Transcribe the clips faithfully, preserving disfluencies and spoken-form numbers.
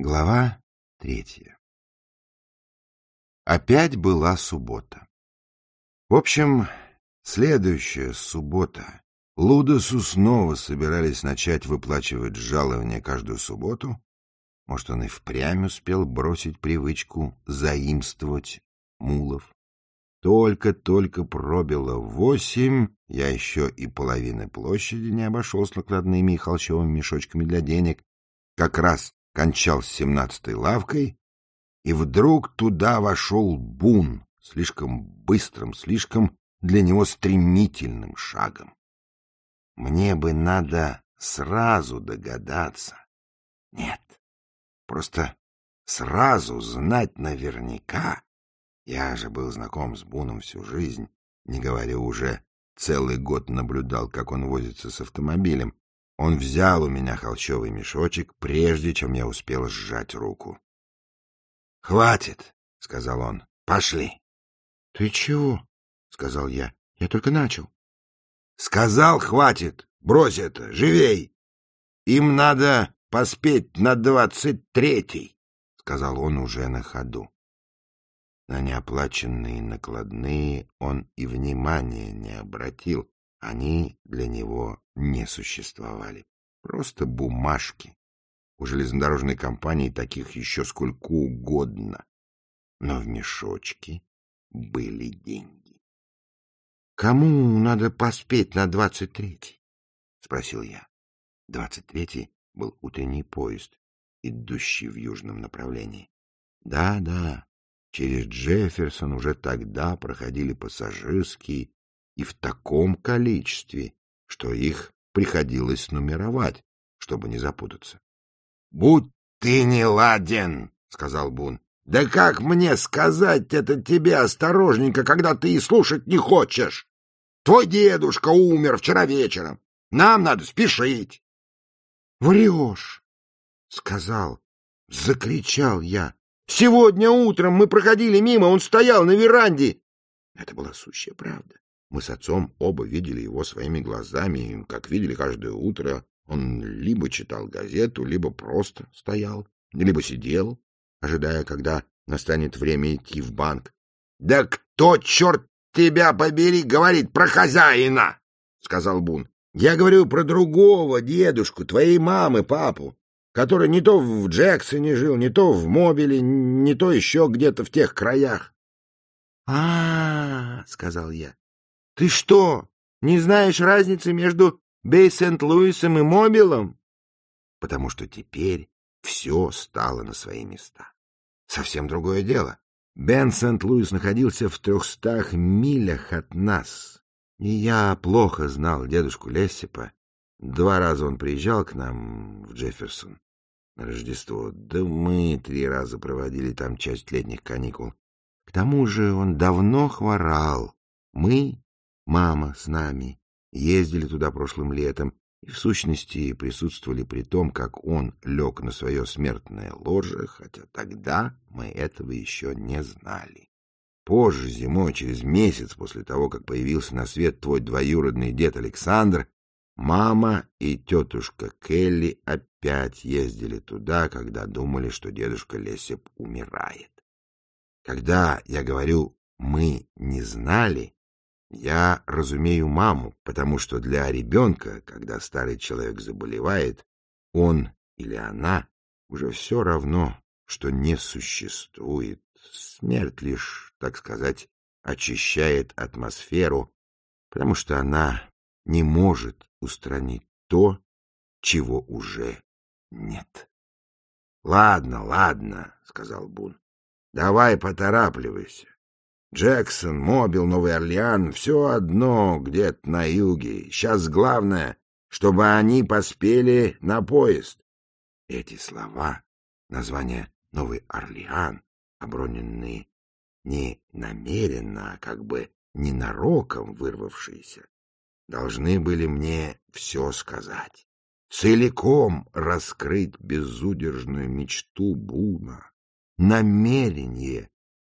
Глава третья. Опять была суббота. В общем, следующая суббота. Лудосу снова собирались начать выплачивать жалования каждую субботу. Может, он и впрямь успел бросить привычку заимствовать мулов. Только-только пробило восемь, я еще и половины площади не обошел с накладными и холщовыми мешочками для денег. Как раз кончал с семнадцатой лавкой, и вдруг туда вошел Бун слишком быстрым, слишком для него стремительным шагом. Мне бы надо сразу догадаться. Нет, просто сразу знать наверняка. Я же был знаком с Буном всю жизнь, не говоря уже, целый год наблюдал, как он возится с автомобилем. Он взял у меня холщовый мешочек, прежде чем я успел сжать руку. — Хватит, — сказал он, — пошли. — Ты чего? — сказал я. — Я только начал. — Сказал, хватит, брось это, живей. Им надо поспеть на двадцать третий, — сказал он уже на ходу. На неоплаченные накладные он и внимания не обратил. Они для него не существовали. Просто бумажки. У железнодорожной компании таких еще сколько угодно. Но в мешочке были деньги. — Кому надо поспеть на двадцать третий? — спросил я. Двадцать третий был утренний поезд, идущий в южном направлении. Да-да, через Джефферсон уже тогда проходили пассажирские, и в таком количестве, что их приходилось нумеровать, чтобы не запутаться. — Будь ты неладен, — сказал Бун. — Да как мне сказать это тебе осторожненько, когда ты и слушать не хочешь? Твой дедушка умер вчера вечером. Нам надо спешить. — Врешь, — сказал, закричал я. — Сегодня утром мы проходили мимо, он стоял на веранде. Это была сущая правда. Мы с отцом оба видели его своими глазами, как видели каждое утро. Он либо читал газету, либо просто стоял, либо сидел, ожидая, когда настанет время идти в банк. — Да кто, черт тебя побери, говорит про хозяина? — сказал Бун. — Я говорю про другого дедушку, твоей мамы, папу, который не то в Джексоне жил, не то в Мобиле, не то еще где-то в тех краях. — А-а-а, — сказал я. — Ты что, не знаешь разницы между Бей-Сент-Луисом и Мобилом? Потому что теперь все стало на свои места. Совсем другое дело. Бен-Сент-Луис находился в трехстах милях от нас, и я плохо знал дедушку Лессипа. Два раза он приезжал к нам в Джефферсон на Рождество, да мы три раза проводили там часть летних каникул. К тому же он давно хворал. Мы, мама с нами, ездили туда прошлым летом и, в сущности, присутствовали при том, как он лег на свое смертное ложе, хотя тогда мы этого еще не знали. Позже, зимой, через месяц после того, как появился на свет твой двоюродный дед Александр, мама и тетушка Келли опять ездили туда, когда думали, что дедушка Лессип умирает. Когда я говорю «мы не знали», я разумею маму, потому что для ребенка, когда старый человек заболевает, он или она уже все равно, что не существует. Смерть лишь, так сказать, очищает атмосферу, потому что она не может устранить то, чего уже нет. — Ладно, ладно, — сказал Бун. — Давай поторапливайся. Джексон, Мобил, Новый Орлеан — все одно где-то на юге. Сейчас главное, чтобы они поспели на поезд. Эти слова, название Новый Орлеан, оброненные не намеренно, а как бы ненароком вырвавшиеся, должны были мне все сказать, целиком раскрыть безудержную мечту Буна, намерение,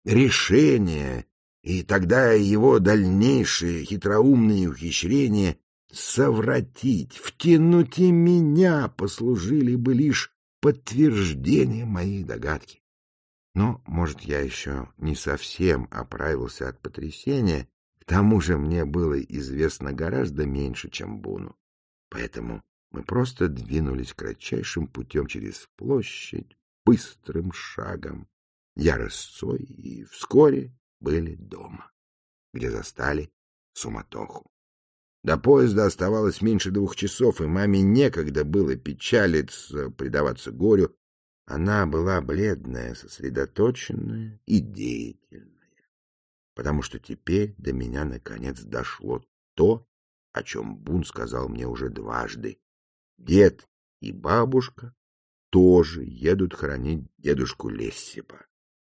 решение, и тогда его дальнейшие хитроумные ухищрения совратить, втянуть и меня послужили бы лишь подтверждение моей догадки. Но, может, я еще не совсем оправился от потрясения, к тому же мне было известно гораздо меньше, чем Буну. Поэтому мы просто двинулись кратчайшим путем через площадь, быстрым шагом, я рысцой, и вскоре были дома, где застали суматоху. До поезда оставалось меньше двух часов, и маме некогда было печалиться, предаваться горю. Она была бледная, сосредоточенная и деятельная, потому что теперь до меня наконец дошло то, о чем Бун сказал мне уже дважды. Дед и бабушка тоже едут хоронить дедушку Лессипа.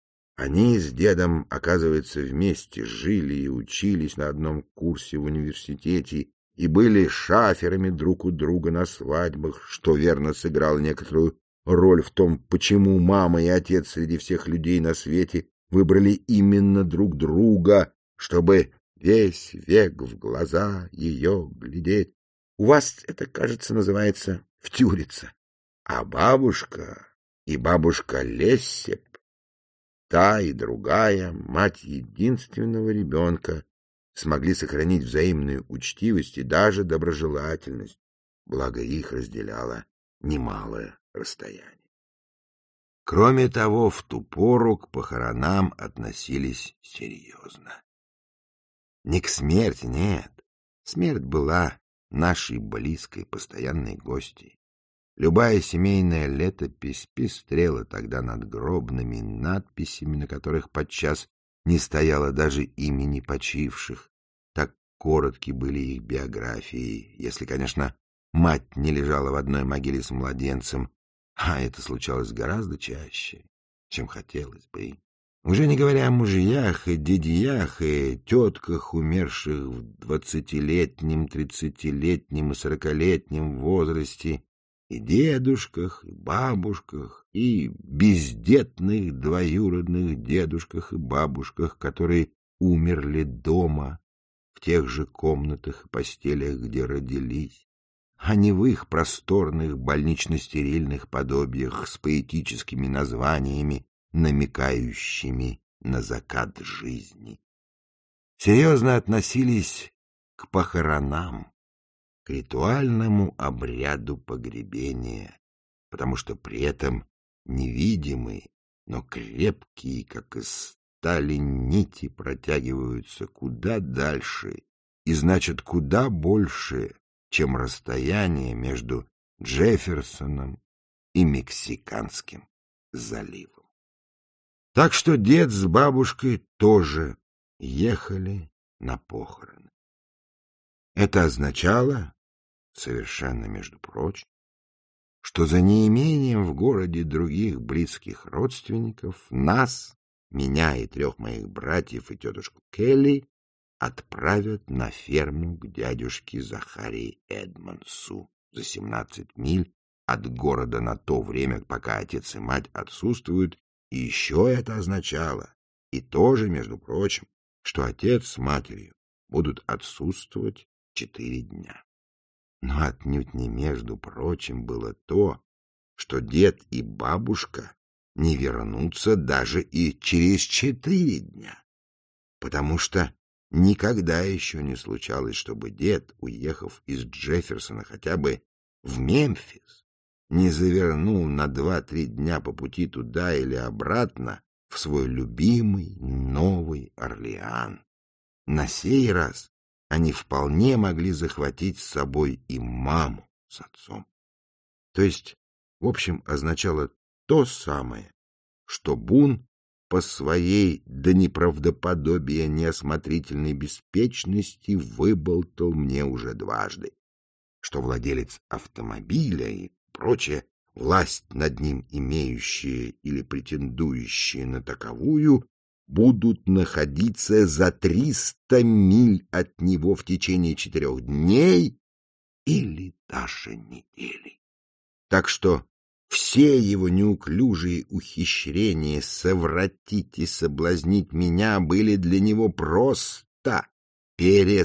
Они с дедом, оказывается, вместе жили и учились на одном курсе в университете и были шаферами друг у друга на свадьбах, что верно сыграло некоторую роль в том, почему мама и отец среди всех людей на свете выбрали именно друг друга, чтобы весь век в глаза ее глядеть. У вас это, кажется, называется втюриться. А бабушка и бабушка Лессип, та и другая, мать единственного ребенка, смогли сохранить взаимную учтивость и даже доброжелательность, благо их разделяло немалое расстояние. Кроме того, в ту пору к похоронам относились серьезно. Не к смерти, нет. Смерть была нашей близкой, постоянной гостьей. Любая семейная летопись пестрела тогда надгробными надписями, на которых подчас не стояло даже имени почивших. Так коротки были их биографии, если, конечно, мать не лежала в одной могиле с младенцем, а это случалось гораздо чаще, чем хотелось бы. Уже не говоря о мужьях и дядьях и тетках, умерших в двадцатилетнем, тридцатилетнем и сорокалетнем возрасте, и дедушках, и бабушках, и бездетных двоюродных дедушках и бабушках, которые умерли дома, в тех же комнатах и постелях, где родились, а не в их просторных больнично-стерильных подобиях с поэтическими названиями, намекающими на закат жизни. Серьезно относились к похоронам, к ритуальному обряду погребения, потому что при этом невидимые, но крепкие, как из стали, нити протягиваются куда дальше и значит куда больше, чем расстояние между Джефферсоном и Мексиканским заливом. Так что дед с бабушкой тоже ехали на похороны. Это означало, совершенно между прочим, что за неимением в городе других близких родственников нас, меня и трех моих братьев и тетушку Келли, отправят на ферму к дядюшке Захарии Эдмонсу за семнадцать миль от города на то время, пока отец и мать отсутствуют. И еще это означало, и тоже, между прочим, что отец с матерью будут отсутствовать четыре дня. Но отнюдь не между прочим было то, что дед и бабушка не вернутся даже и через четыре дня, потому что никогда еще не случалось, чтобы дед, уехав из Джефферсона хотя бы в Мемфис, не завернул на два-три дня по пути туда или обратно в свой любимый Новый Орлеан. На сей раз они вполне могли захватить с собой и маму с отцом. То есть, в общем, означало то самое, что Бун по своей до неправдоподобия неосмотрительной беспечности выболтал мне уже дважды, что владелец автомобиля и прочее, власть над ним имеющие или претендующие на таковую, будут находиться за триста миль от него в течение четырех дней или даже недели. Так что все его неуклюжие ухищрения совратить и соблазнить меня были для него просто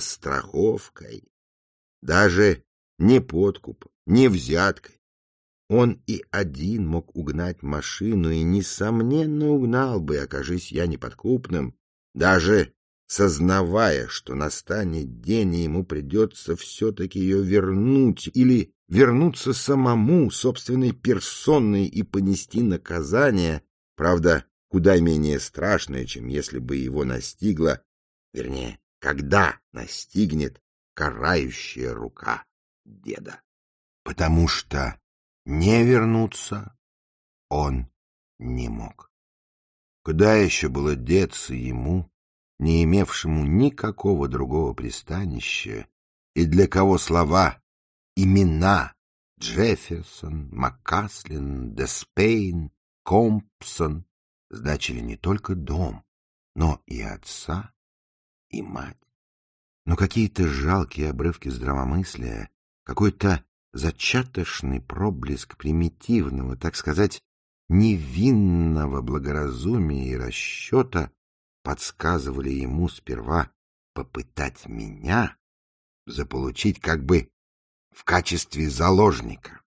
перестраховкой, даже не подкупом, не взяткой. Он и один мог угнать машину, и, несомненно, угнал бы, окажись я неподкупным, даже сознавая, что настанет день, и ему придется все-таки ее вернуть или вернуться самому, собственной персоной, и понести наказание, правда, куда менее страшное, чем если бы его настигла, вернее, когда настигнет карающая рука деда. Потому что не вернуться он не мог. Куда еще было деться ему, не имевшему никакого другого пристанища, и для кого слова, имена Джефферсон, Маккаслин, Деспейн, Компсон значили не только дом, но и отца, и мать. Но какие-то жалкие обрывки здравомыслия, какой-то зачаточный проблеск примитивного, так сказать, невинного благоразумия и расчета подсказывали ему сперва попытать меня заполучить как бы в качестве заложника.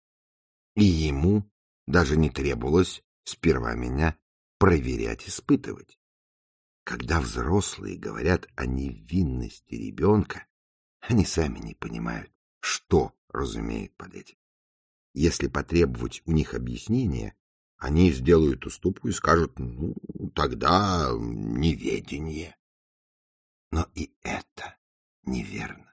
И ему даже не требовалось сперва меня проверять, испытывать. Когда взрослые говорят о невинности ребенка, они сами не понимают, что разумеют под этим. Если потребовать у них объяснения, они сделают уступку и скажут: ну, тогда неведение. Но и это неверно.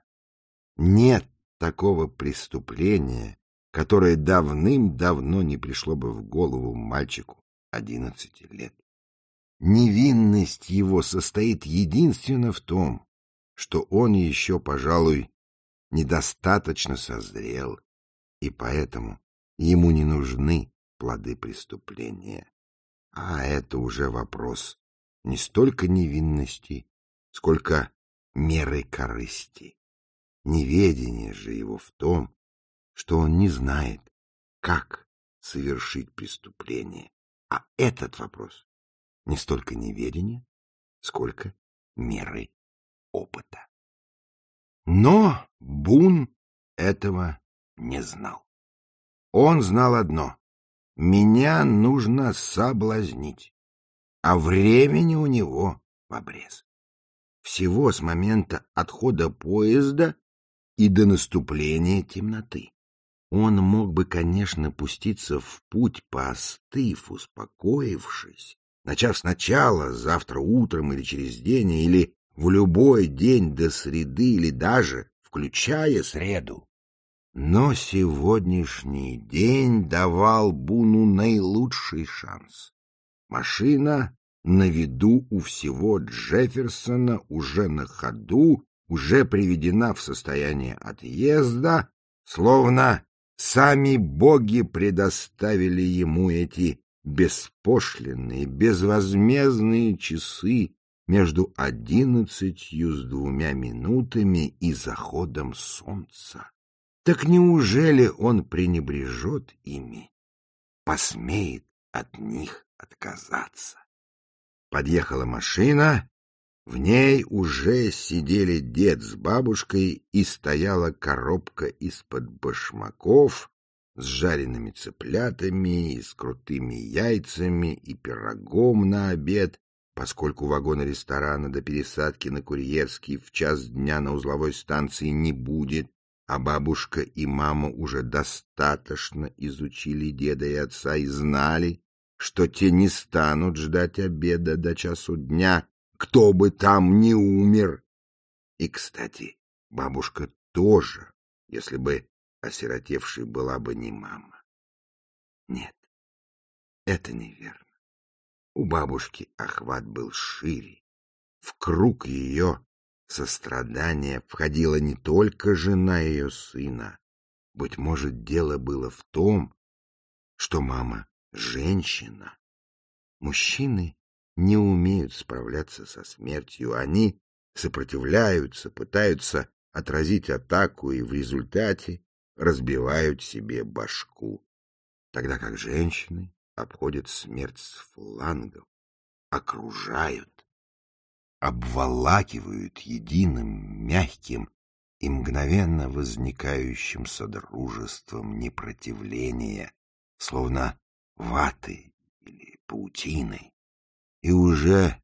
Нет такого преступления, которое давным-давно не пришло бы в голову мальчику одиннадцати лет. Невинность его состоит единственно в том, что он еще, пожалуй, недостаточно созрел, и поэтому ему не нужны плоды преступления. А это уже вопрос не столько невинности, сколько меры корысти. Неведение же его в том, что он не знает, как совершить преступление. А этот вопрос не столько неведение, сколько меры опыта. Но Бун этого не знал. Он знал одно: меня нужно соблазнить, а времени у него в обрез. Всего с момента отхода поезда и до наступления темноты. Он мог бы, конечно, пуститься в путь, поостыв, успокоившись, начав сначала, завтра утром или через день, или в любой день до среды, или даже включая среду. Но сегодняшний день давал Буну наилучший шанс. Машина на виду у всего Джефферсона, уже на ходу, уже приведена в состояние отъезда, словно сами боги предоставили ему эти беспошлинные, безвозмездные часы между одиннадцатью с двумя минутами и заходом солнца. Так неужели он пренебрежет ими, посмеет от них отказаться? Подъехала машина, в ней уже сидели дед с бабушкой, и стояла коробка из-под башмаков с жареными цыплятами и с крутыми яйцами и пирогом на обед, поскольку вагона ресторана до пересадки на Курьерский в час дня на узловой станции не будет, а бабушка и мама уже достаточно изучили деда и отца и знали, что те не станут ждать обеда до часу дня, кто бы там ни умер. И, кстати, бабушка тоже, если бы осиротевшей была бы не мама. Нет, это неверно. У бабушки охват был шире. В круг ее сострадания входила не только жена ее сына. Быть может, дело было в том, что мама — женщина. Мужчины не умеют справляться со смертью. Они сопротивляются, пытаются отразить атаку и в результате разбивают себе башку, тогда как женщины обходят смерть с флангов, окружают, обволакивают единым, мягким и мгновенно возникающим содружеством непротивления, словно ваты или паутиной, и уже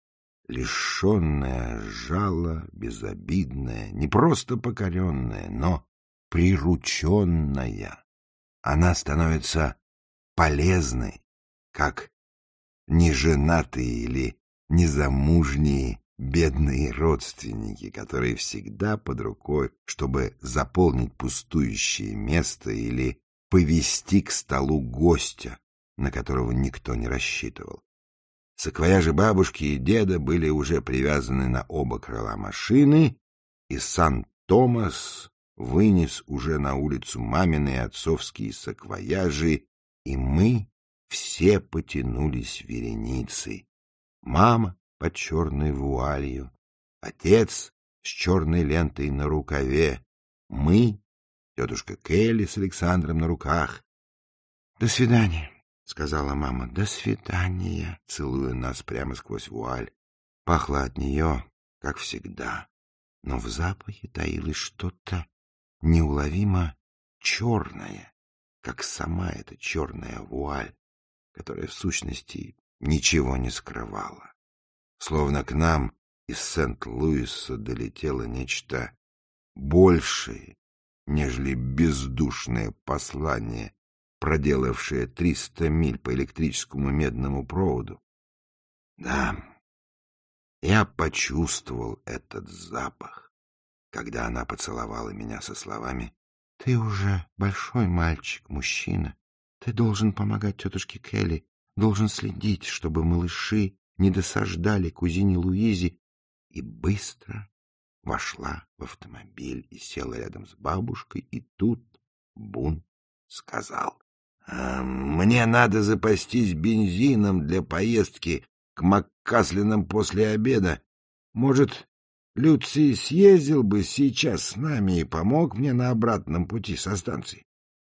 лишенная жала, безобидная, не просто покоренная, но прирученная, она становится полезной, как неженатые или незамужние бедные родственники, которые всегда под рукой, чтобы заполнить пустующее место или повести к столу гостя, на которого никто не рассчитывал. Саквояжи бабушки и деда были уже привязаны на оба крыла машины, и Сан-Томас вынес уже на улицу мамины отцовские саквояжи, и мы все потянулись вереницей. Мама под черной вуалью, отец с черной лентой на рукаве, мы, тетушка Келли с Александром на руках. — До свидания, — сказала мама, — до свидания, целуя нас прямо сквозь вуаль. Пахло от нее, как всегда, но в запахе таилось что-то неуловимо черное, как сама эта черная вуаль, которая в сущности ничего не скрывала. Словно к нам из Сент-Луиса долетело нечто большее, нежели бездушное послание, проделавшее триста миль по электрическому медному проводу. Да, я почувствовал этот запах, когда она поцеловала меня со словами: «Ты уже большой мальчик, мужчина. Ты должен помогать тетушке Келли, должен следить, чтобы малыши не досаждали кузине Луизе», и быстро вошла в автомобиль и села рядом с бабушкой, и тут Бун сказал: «А, мне надо запастись бензином для поездки к Маккаслинам после обеда. Может, Люций съездил бы сейчас с нами и помог мне на обратном пути со станции?»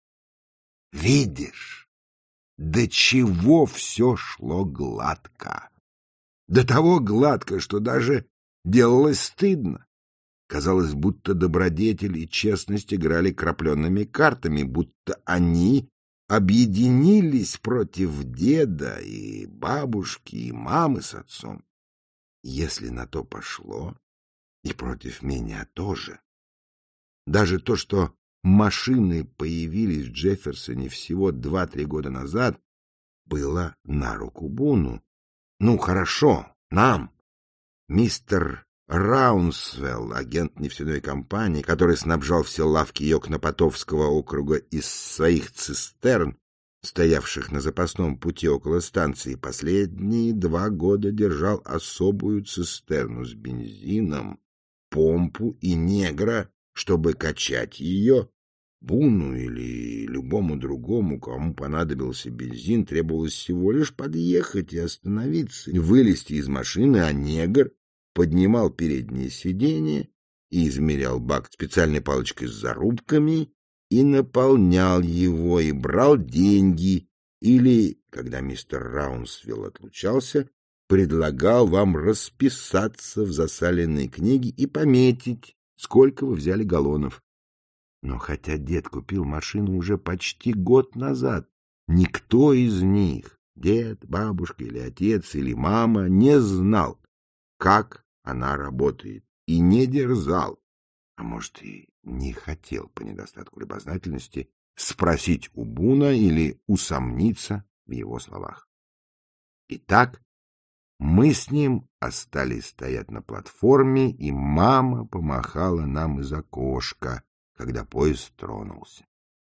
Видишь, до чего все шло гладко. До того гладко, что даже делалось стыдно. Казалось, будто добродетель и честность играли крапленными картами, будто они объединились против деда и бабушки, и мамы с отцом. Если на то пошло, и против меня тоже. Даже то, что машины появились в Джефферсоне всего два-три года назад, было на руку Буну. Ну, хорошо, нам. Мистер Раунсвелл, агент нефтяной компании, который снабжал все лавки Йокнопотовского округа из своих цистерн, стоявших на запасном пути около станции, последние два года держал особую цистерну с бензином, помпу и негра, чтобы качать ее. Буну или любому другому, кому понадобился бензин, требовалось всего лишь подъехать и остановиться, вылезти из машины, а негр поднимал переднее сиденье и измерял бак специальной палочкой с зарубками и наполнял его, и брал деньги, или, когда мистер Раунсвилл отлучался, предлагал вам расписаться в засаленной книге и пометить, сколько вы взяли галлонов. Но хотя дед купил машину уже почти год назад, никто из них, дед, бабушка или отец или мама, не знал, как она работает, и не дерзал, а может и не хотел по недостатку любознательности спросить у Буна или усомниться в его словах. Итак, мы с ним остались стоять на платформе, и мама помахала нам из окошка, когда поезд тронулся.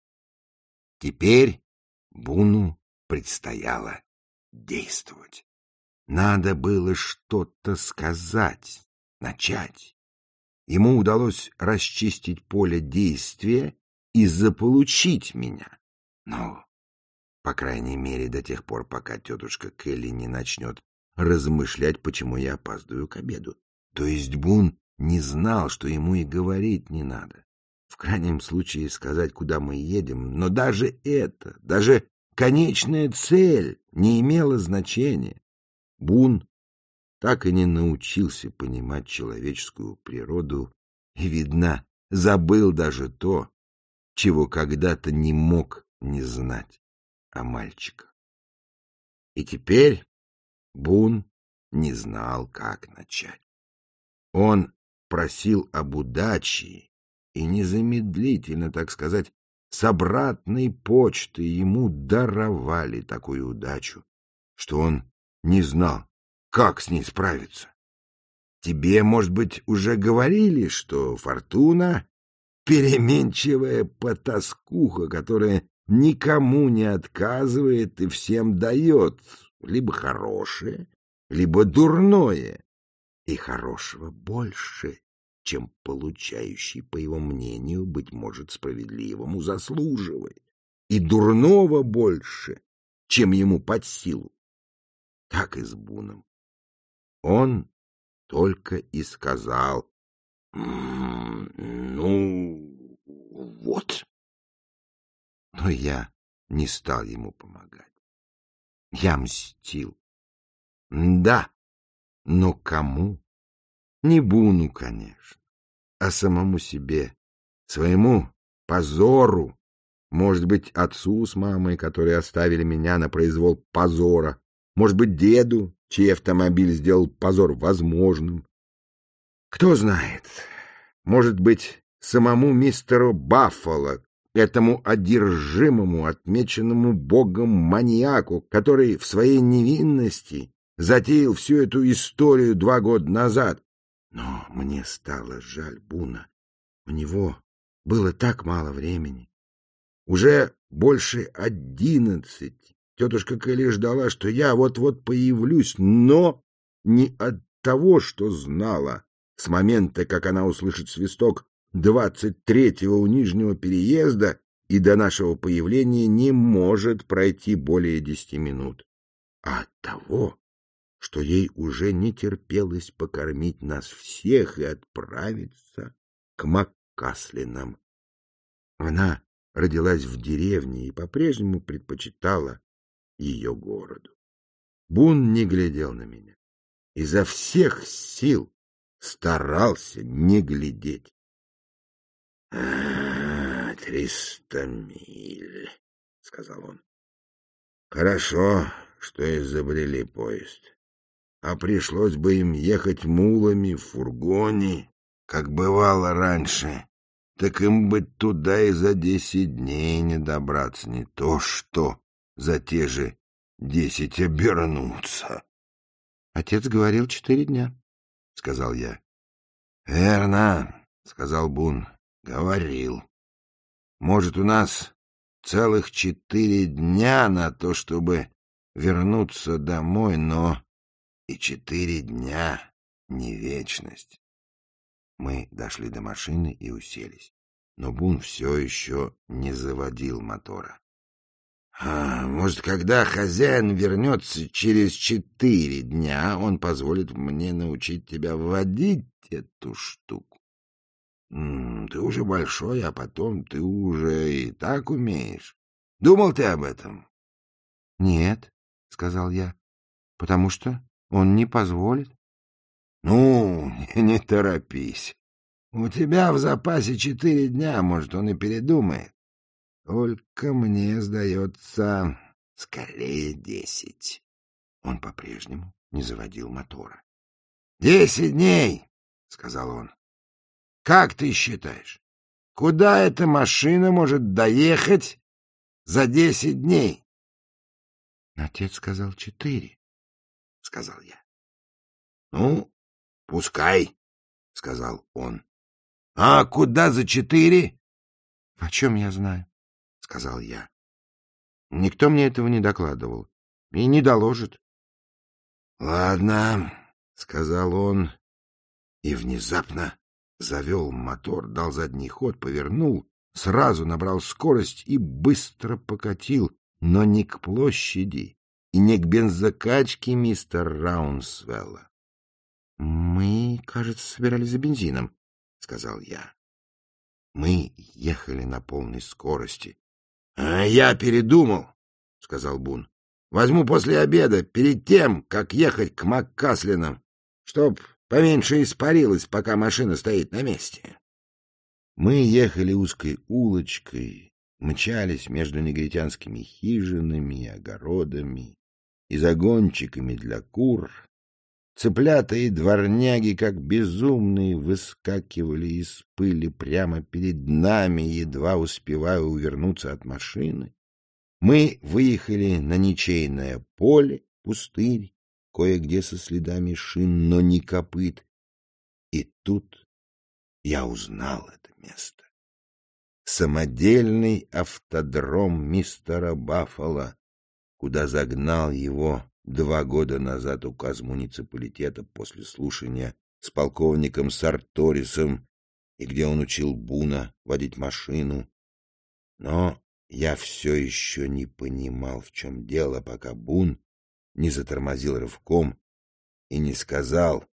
Теперь Буну предстояло действовать. Надо было что-то сказать, начать. Ему удалось расчистить поле действия и заполучить меня. Но, по крайней мере, до тех пор, пока тетушка Келли не начнет размышлять, почему я опаздываю к обеду. То есть Бун не знал, что ему и говорить не надо. В крайнем случае сказать, куда мы едем, но даже это, даже конечная цель не имела значения. Бун так и не научился понимать человеческую природу и, видно, забыл даже то, чего когда-то не мог не знать о мальчиках. И теперь Бун не знал, как начать. Он просил об удаче, и незамедлительно, так сказать, с обратной почты ему даровали такую удачу, что он не знал, как с ней справиться. Тебе, может быть, уже говорили, что фортуна — переменчивая потаскуха, которая никому не отказывает и всем дает либо хорошее, либо дурное, и хорошего больше, чем получающий, по его мнению, быть может, справедливому заслуживает, и дурного больше, чем ему под силу. Так и с Буном. Он только и сказал: «Ну, вот». Но я не стал ему помогать. Я мстил. Да, но кому? Не Буну, конечно, а самому себе, своему позору, может быть, отцу с мамой, которые оставили меня на произвол позора, может быть, деду, чей автомобиль сделал позор возможным. Кто знает, может быть, самому мистеру Баффало, этому одержимому, отмеченному Богом маньяку, который в своей невинности затеял всю эту историю два года назад. Но мне стало жаль Буна. У него было так мало времени. Уже больше одиннадцати. Тетушка Келли ждала, что я вот-вот появлюсь, но не от того, что знала. С момента, как она услышит свисток двадцать третьего у Нижнего переезда, и до нашего появления не может пройти более десяти минут. А от того, что ей уже не терпелось покормить нас всех и отправиться к Маккаслинам. Она родилась в деревне и по-прежнему предпочитала ее городу. Бун не глядел на меня. Изо всех сил старался не глядеть. — Триста миль, — сказал он. — Хорошо, что изобрели поезд. А пришлось бы им ехать мулами в фургоне, как бывало раньше. Так им бы туда и за десять дней не добраться, не то что за те же десять обернуться. — Отец говорил четыре дня, — сказал я. — Верно, — сказал Бун, — говорил. Может, у нас целых четыре дня на то, чтобы вернуться домой, но и четыре дня не вечность. Мы дошли до машины и уселись, но Бун все еще не заводил мотора. А, может, когда хозяин вернется через четыре дня, он позволит мне научить тебя водить эту штуку. М-м, ты уже большой, а потом ты уже и так умеешь. Думал ты об этом? — Нет, — сказал я, — потому что он не позволит. — Ну, не торопись. У тебя в запасе четыре дня, может, он и передумает. Только мне сдается, скорее десять. Он по-прежнему не заводил мотора. — Десять дней, — сказал он. — Как ты считаешь, куда эта машина может доехать за десять дней? — Отец сказал четыре, — сказал я. — Ну, пускай, — сказал он. — А куда за четыре? — О чем я знаю, — сказал я. Никто мне этого не докладывал и не доложит. — Ладно, — сказал он, и внезапно завел мотор, дал задний ход, повернул, сразу набрал скорость и быстро покатил, но не к площади и не к бензокачке мистера Раунсвелла. — Мы, кажется, собирались за бензином, — сказал я. Мы ехали на полной скорости. — А я передумал, — сказал Бун. — Возьму после обеда, перед тем, как ехать к Маккаслинам, чтоб поменьше испарилось, пока машина стоит на месте. Мы ехали узкой улочкой, мчались между негритянскими хижинами, огородами и загончиками для кур. Цыплята и дворняги, как безумные, выскакивали из пыли прямо перед нами, едва успевая увернуться от машины. Мы выехали на ничейное поле, пустырь, кое-где со следами шин, но не копыт. И тут я узнал это место. Самодельный автодром мистера Баффало, куда загнал его два года назад указ муниципалитета после слушания с полковником Сарторисом, и где он учил Буна водить машину. Но я все еще не понимал, в чем дело, пока Бун не затормозил рывком и не сказал: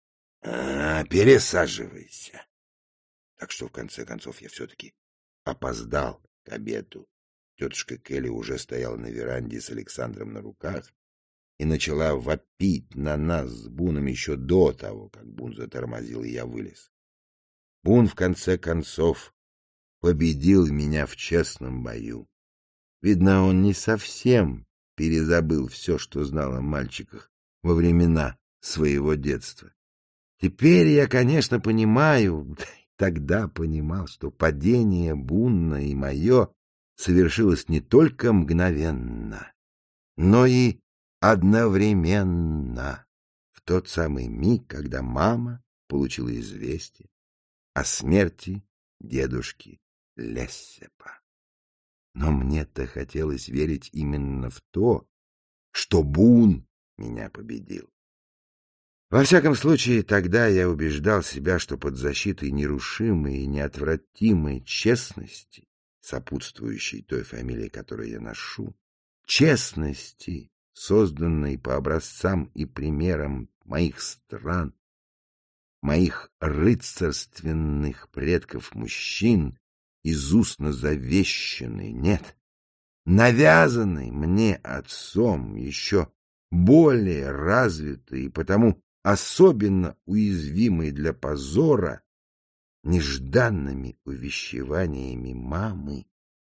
«А, пересаживайся». Так что, в конце концов, я все-таки опоздал к обеду. Тетушка Келли уже стояла на веранде с Александром на руках и начала вопить на нас с Буном еще до того, как Бун затормозил, и я вылез. Бун, в конце концов, победил меня в честном бою. Видно, он не совсем перезабыл все, что знал о мальчиках во времена своего детства. Теперь я, конечно, понимаю, тогда понимал, что падение Бунна и мое совершилось не только мгновенно, но и одновременно, в тот самый миг, когда мама получила известие о смерти дедушки Лессепа. Но мне-то хотелось верить именно в то, что Бун меня победил. Во всяком случае, тогда я убеждал себя, что под защитой нерушимой и неотвратимой честности, сопутствующей той фамилии, которую я ношу, честности, созданной по образцам и примерам моих стран, моих рыцарственных предков-мужчин, из устно завещанной, нет, навязанной мне отцом, еще более развитой и потому особенно уязвимой для позора, нежданными увещеваниями мамы,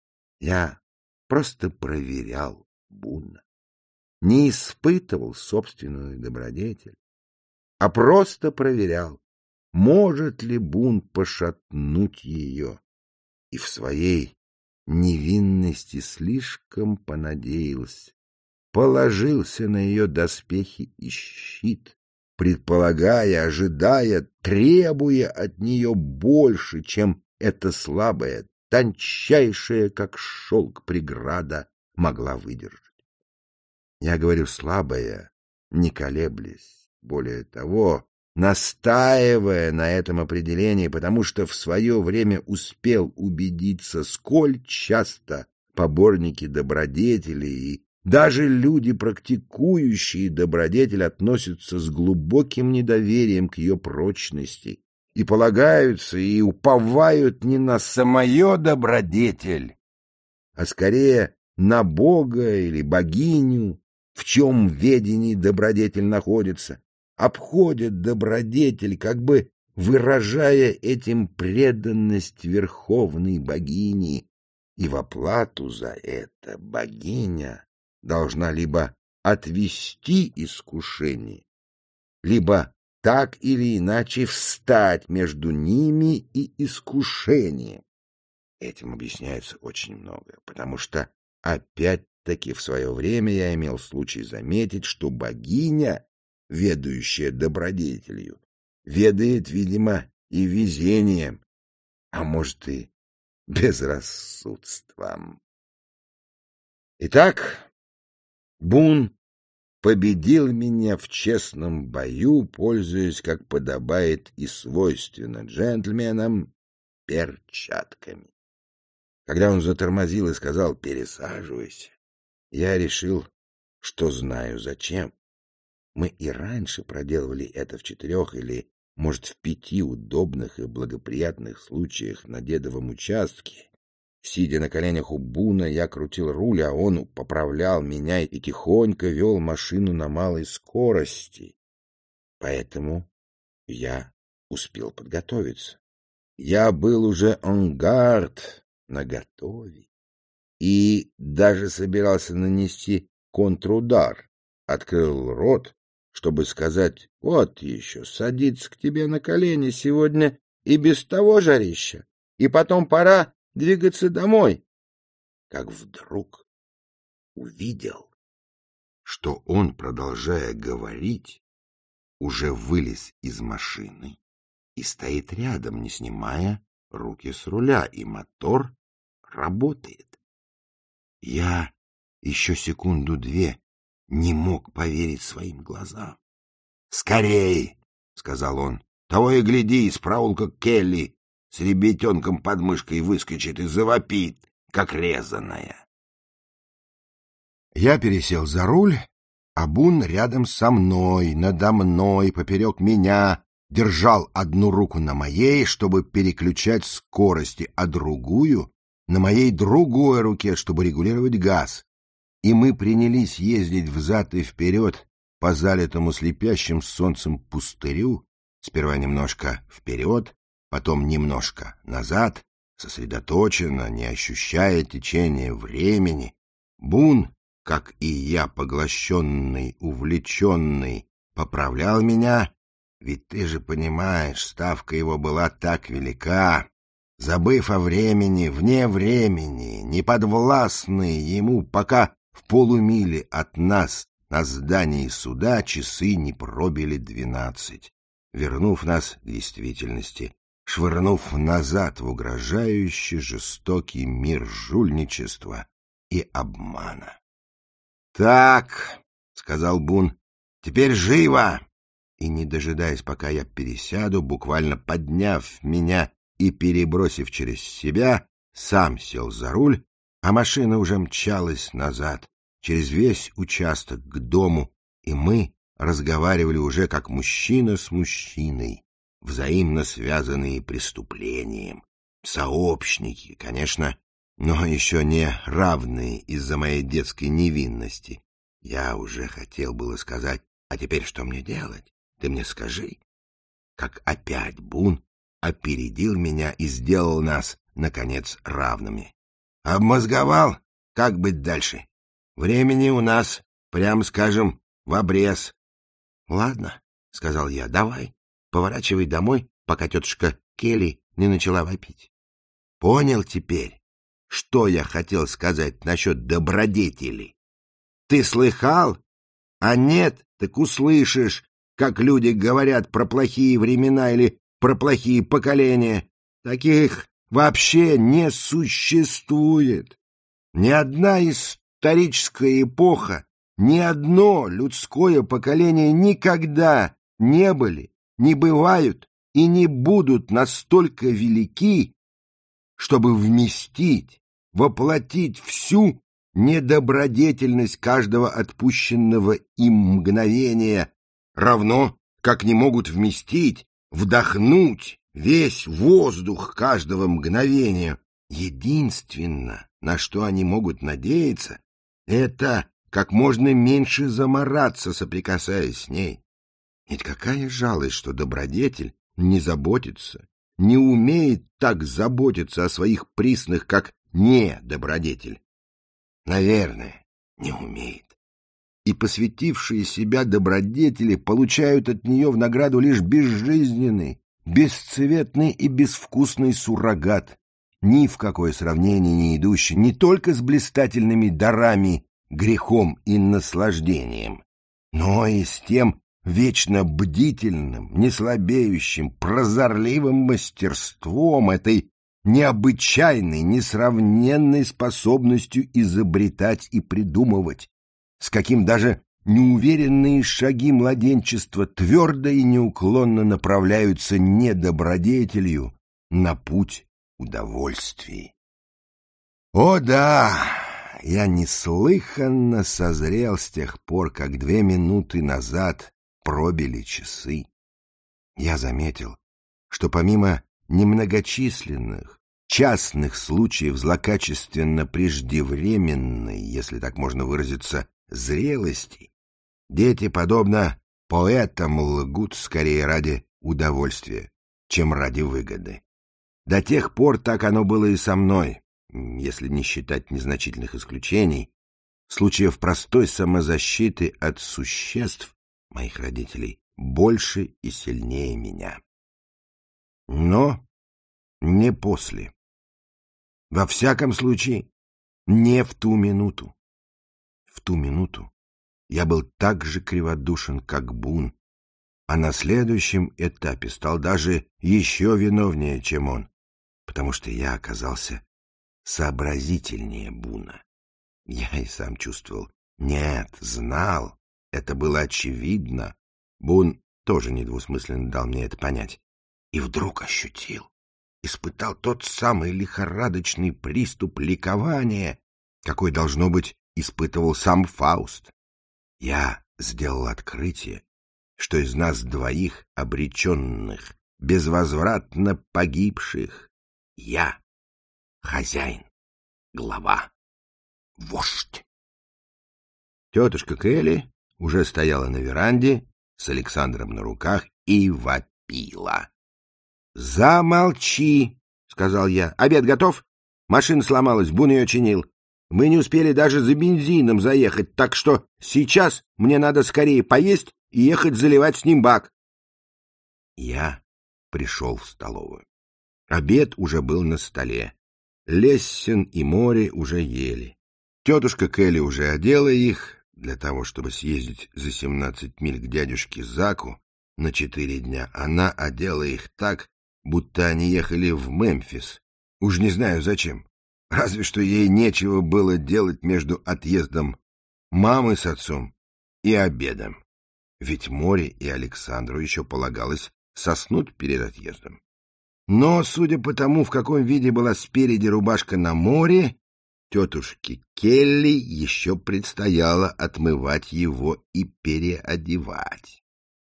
я просто проверял Буна, не испытывал собственную добродетель, а просто проверял, может ли Бун пошатнуть ее, и в своей невинности слишком понадеялся, положился на ее доспехи и щит, предполагая, ожидая, требуя от нее больше, чем эта слабая, тончайшая, как шелк, преграда могла выдержать. Я говорю слабая, не колеблясь, более того, настаивая на этом определении, потому что в свое время успел убедиться, сколь часто поборники добродетели и даже люди, практикующие добродетель, относятся с глубоким недоверием к ее прочности и полагаются и уповают не на самую добродетель, а скорее на Бога или богиню, в чем ведении добродетель находится, обходят добродетель, как бы выражая этим преданность верховной богини, и в оплату за это богиня должна либо отвести искушение, либо так или иначе встать между ними и искушением. Этим объясняется очень многое, потому что опять-таки в свое время я имел случай заметить, что богиня, ведающая добродетелью, ведает, видимо, и везением, а может и безрассудством. Итак, Бун победил меня в честном бою, пользуясь, как подобает и свойственно джентльменам, перчатками. Когда он затормозил и сказал «пересаживайся», я решил, что знаю зачем. Мы и раньше проделывали это в четырех или, может, в пяти удобных и благоприятных случаях на дедовом участке. Сидя на коленях у Буна, я крутил руль, а он поправлял меня и тихонько вел машину на малой скорости. Поэтому я успел подготовиться. Я был уже en garde, наготове, и даже собирался нанести контрудар. Открыл рот, чтобы сказать: вот еще, садиться к тебе на колени сегодня и без того жарища, и потом пора двигаться домой. Как вдруг увидел, что он, продолжая говорить, уже вылез из машины и стоит рядом, не снимая руки с руля, и мотор работает. Я еще секунду-две не мог поверить своим глазам. — Скорей! — сказал он. — Того и гляди, из проулка Келли с ребятенком под мышкой выскочит и завопит, как резаная. Я пересел за руль, а Бун рядом со мной, надо мной, поперек меня, держал одну руку на моей, чтобы переключать скорости, а другую — на моей другой руке, чтобы регулировать газ. И мы принялись ездить взад и вперед по залитому слепящим солнцем пустырю, сперва немножко вперед, потом немножко назад, сосредоточенно, не ощущая течения времени. Бун, как и я, поглощенный, увлеченный, поправлял меня, ведь ты же понимаешь, ставка его была так велика. Забыв о времени, вне времени, неподвластный ему, пока в полумиле от нас на здании суда часы не пробили двенадцать, вернув нас к действительности, швырнув назад в угрожающий жестокий мир жульничества и обмана. — Так, — сказал Бун, — теперь живо! И, не дожидаясь, пока я пересяду, буквально подняв меня и перебросив через себя, сам сел за руль, а машина уже мчалась назад, через весь участок к дому, и мы разговаривали уже как мужчина с мужчиной, взаимно связанные преступлением, сообщники, конечно, но еще не равные из-за моей детской невинности. Я уже хотел было сказать: а теперь что мне делать? Ты мне скажи. Как опять Бун опередил меня и сделал нас, наконец, равными. Обмозговал, как быть дальше. Времени у нас, прямо скажем, в обрез. — Ладно, — сказал я, — давай, поворачивай домой, пока тетушка Келли не начала вопить. Понял теперь, что я хотел сказать насчет добродетели? Ты слыхал? А нет, так услышишь, как люди говорят про плохие времена или про плохие поколения. Таких вообще не существует. Ни одна историческая эпоха, ни одно людское поколение никогда не были, не бывают и не будут настолько велики, чтобы вместить, воплотить всю недобродетельность каждого отпущенного им мгновения, равно как не могут вместить, вдохнуть весь воздух каждого мгновения. Единственное, на что они могут надеяться, это как можно меньше замораться, соприкасаясь с ней. Ведь какая жалость, что добродетель не заботится, не умеет так заботиться о своих присных, как недобродетель. Наверное, не умеет. И посвятившие себя добродетели получают от нее в награду лишь безжизненный, бесцветный и безвкусный суррогат, ни в какое сравнение не идущий не только с блистательными дарами, грехом и наслаждением, но и с тем вечно бдительным, неслабеющим, прозорливым мастерством, этой необычайной, несравненной способностью изобретать и придумывать, с каким даже неуверенные шаги младенчества твердо и неуклонно направляются не добродетелью на путь удовольствий. О да, я неслыханно созрел с тех пор, как две минуты назад пробили часы. Я заметил, что помимо немногочисленных частных случаев злокачественно преждевременной, если так можно выразиться, зрелости, дети, подобно поэтам, лгут скорее ради удовольствия, чем ради выгоды. До тех пор так оно было и со мной, если не считать незначительных исключений, случаев простой самозащиты от существ, моих родителей, больше и сильнее меня. Но не после. Во всяком случае, не в ту минуту. В ту минуту я был так же криводушен, как Бун, а на следующем этапе стал даже еще виновнее, чем он, потому что я оказался сообразительнее Буна. Я и сам чувствовал. Нет, знал. Это было очевидно. Бун тоже недвусмысленно дал мне это понять. И вдруг ощутил, испытал тот самый лихорадочный приступ ликования, какой, должно быть, испытывал сам Фауст. Я сделал открытие, что из нас двоих обреченных, безвозвратно погибших, я хозяин, глава, вождь. Тетушка Келли уже стояла на веранде с Александром на руках и вопила. — Замолчи, — сказал я. — Обед готов? Машина сломалась, Бун ее чинил. Мы не успели даже за бензином заехать, так что сейчас мне надо скорее поесть и ехать заливать с ним бак. Я пришел в столовую. Обед уже был на столе. Лессен и Море уже ели. Тетушка Келли уже одела их для того, чтобы съездить за семнадцать миль к дядюшке Заку на четыре дня. Она одела их так, будто они ехали в Мемфис. Уж не знаю зачем. Разве что ей нечего было делать между отъездом мамы с отцом и обедом. Ведь Море и Александру еще полагалось соснуть перед отъездом. Но, судя по тому, в каком виде была спереди рубашка на Море, тетушке Келли еще предстояло отмывать его и переодевать.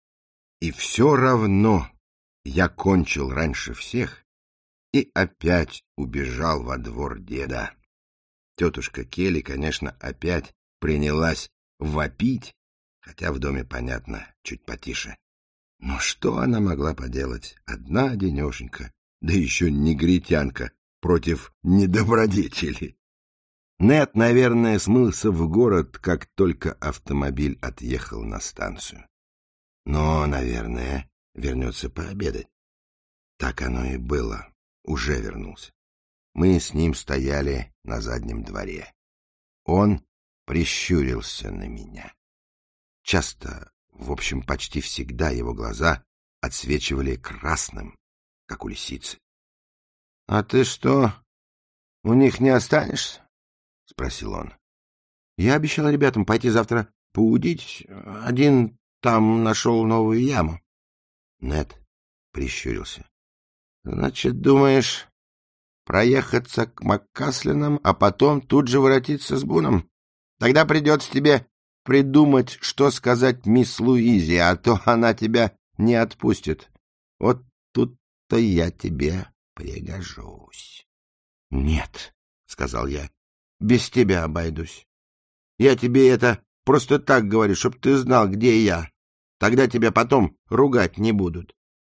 И все равно я кончил раньше всех и опять убежал во двор деда. Тетушка Келли, конечно, опять принялась вопить, хотя в доме, понятно, чуть потише. Но что она могла поделать? Одна денешенька, да еще негритянка против недобродетели. Нед, наверное, смылся в город, как только автомобиль отъехал на станцию. Но, наверное, вернется пообедать. Так оно и было. Уже вернулся. Мы с ним стояли на заднем дворе. Он прищурился на меня. Часто, в общем, почти всегда его глаза отсвечивали красным, как у лисицы. — А ты что, у них не останешься? — спросил он. — Я обещал ребятам пойти завтра поудить. Один там нашел новую яму. Нед прищурился. — Значит, думаешь, проехаться к Маккаслинам, а потом тут же воротиться с Буном? Тогда придется тебе придумать, что сказать мисс Луизе, а то она тебя не отпустит. Вот тут-то я тебе пригожусь. — Нет, — сказал я, — без тебя обойдусь. Я тебе это просто так говорю, чтоб ты знал, где я. Тогда тебя потом ругать не будут.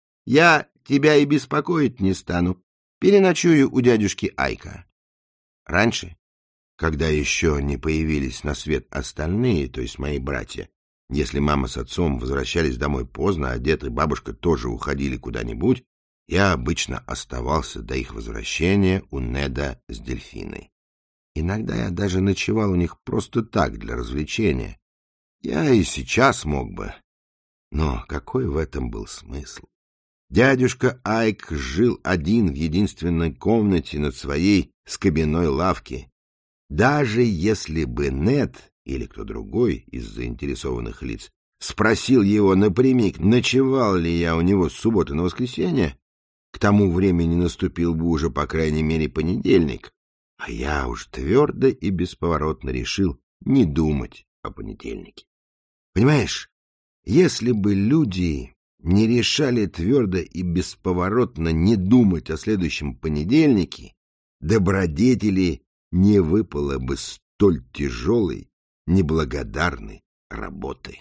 Я тебя и беспокоить не стану. Переночую у дядюшки Айка. Раньше, когда еще не появились на свет остальные, то есть мои братья, если мама с отцом возвращались домой поздно, а дед и бабушка тоже уходили куда-нибудь, я обычно оставался до их возвращения у Неда с Дельфиной. Иногда я даже ночевал у них просто так, для развлечения. Я и сейчас мог бы. Но какой в этом был смысл? Дядюшка Айк жил один в единственной комнате над своей скобяной лавки. Даже если бы Нед или кто другой из заинтересованных лиц спросил его напрямик, ночевал ли я у него с субботы на воскресенье, к тому времени наступил бы уже, по крайней мере, понедельник, а я уж твердо и бесповоротно решил не думать о понедельнике. Понимаешь, если бы люди не решали твердо и бесповоротно не думать о следующем понедельнике, добродетели не выпало бы столь тяжелой, неблагодарной работы.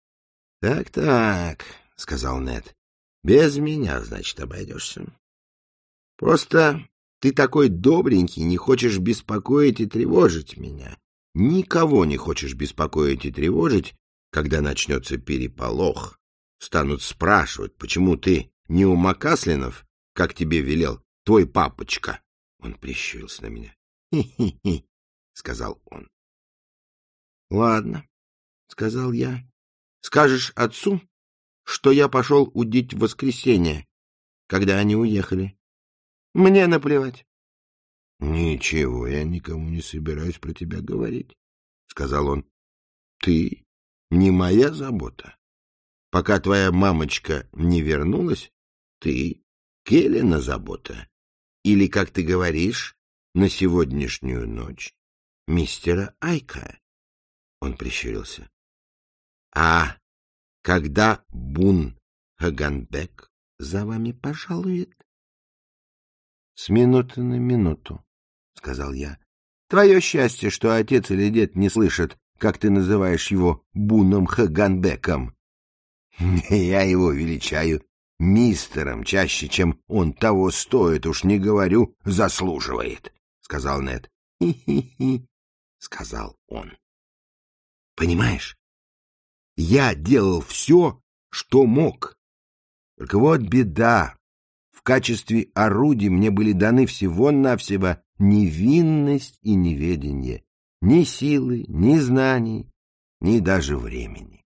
— Так-так, — сказал Нед, — без меня, значит, обойдешься. Просто ты такой добренький, не хочешь беспокоить и тревожить меня. Никого не хочешь беспокоить и тревожить, когда начнется переполох. Станут спрашивать, почему ты не у Макаслинов, как тебе велел твой папочка. Он прищурился на меня. «Хи-хи-хи», — сказал он. «Ладно», — сказал я. «Скажешь отцу, что я пошел удить в воскресенье, когда они уехали. Мне наплевать». «Ничего, я никому не собираюсь про тебя говорить», — сказал он. «Ты не моя забота. Пока твоя мамочка не вернулась, ты Келлина забота. Или, как ты говоришь, на сегодняшнюю ночь мистера Айка». Он прищурился. «А когда Бун Хаганбек за вами пожалует?» «С минуты на минуту», — сказал я. «Твое счастье, что отец или дед не слышат, как ты называешь его Буном Хаганбеком». «Я его величаю мистером чаще, чем он того стоит, уж не говорю, заслуживает», — сказал Нед. «Хи-хи-хи», — сказал он. «Понимаешь, я делал все, что мог. Только вот беда. В качестве орудий мне были даны всего-навсего невинность и неведение. Ни силы, ни знаний, ни даже времени.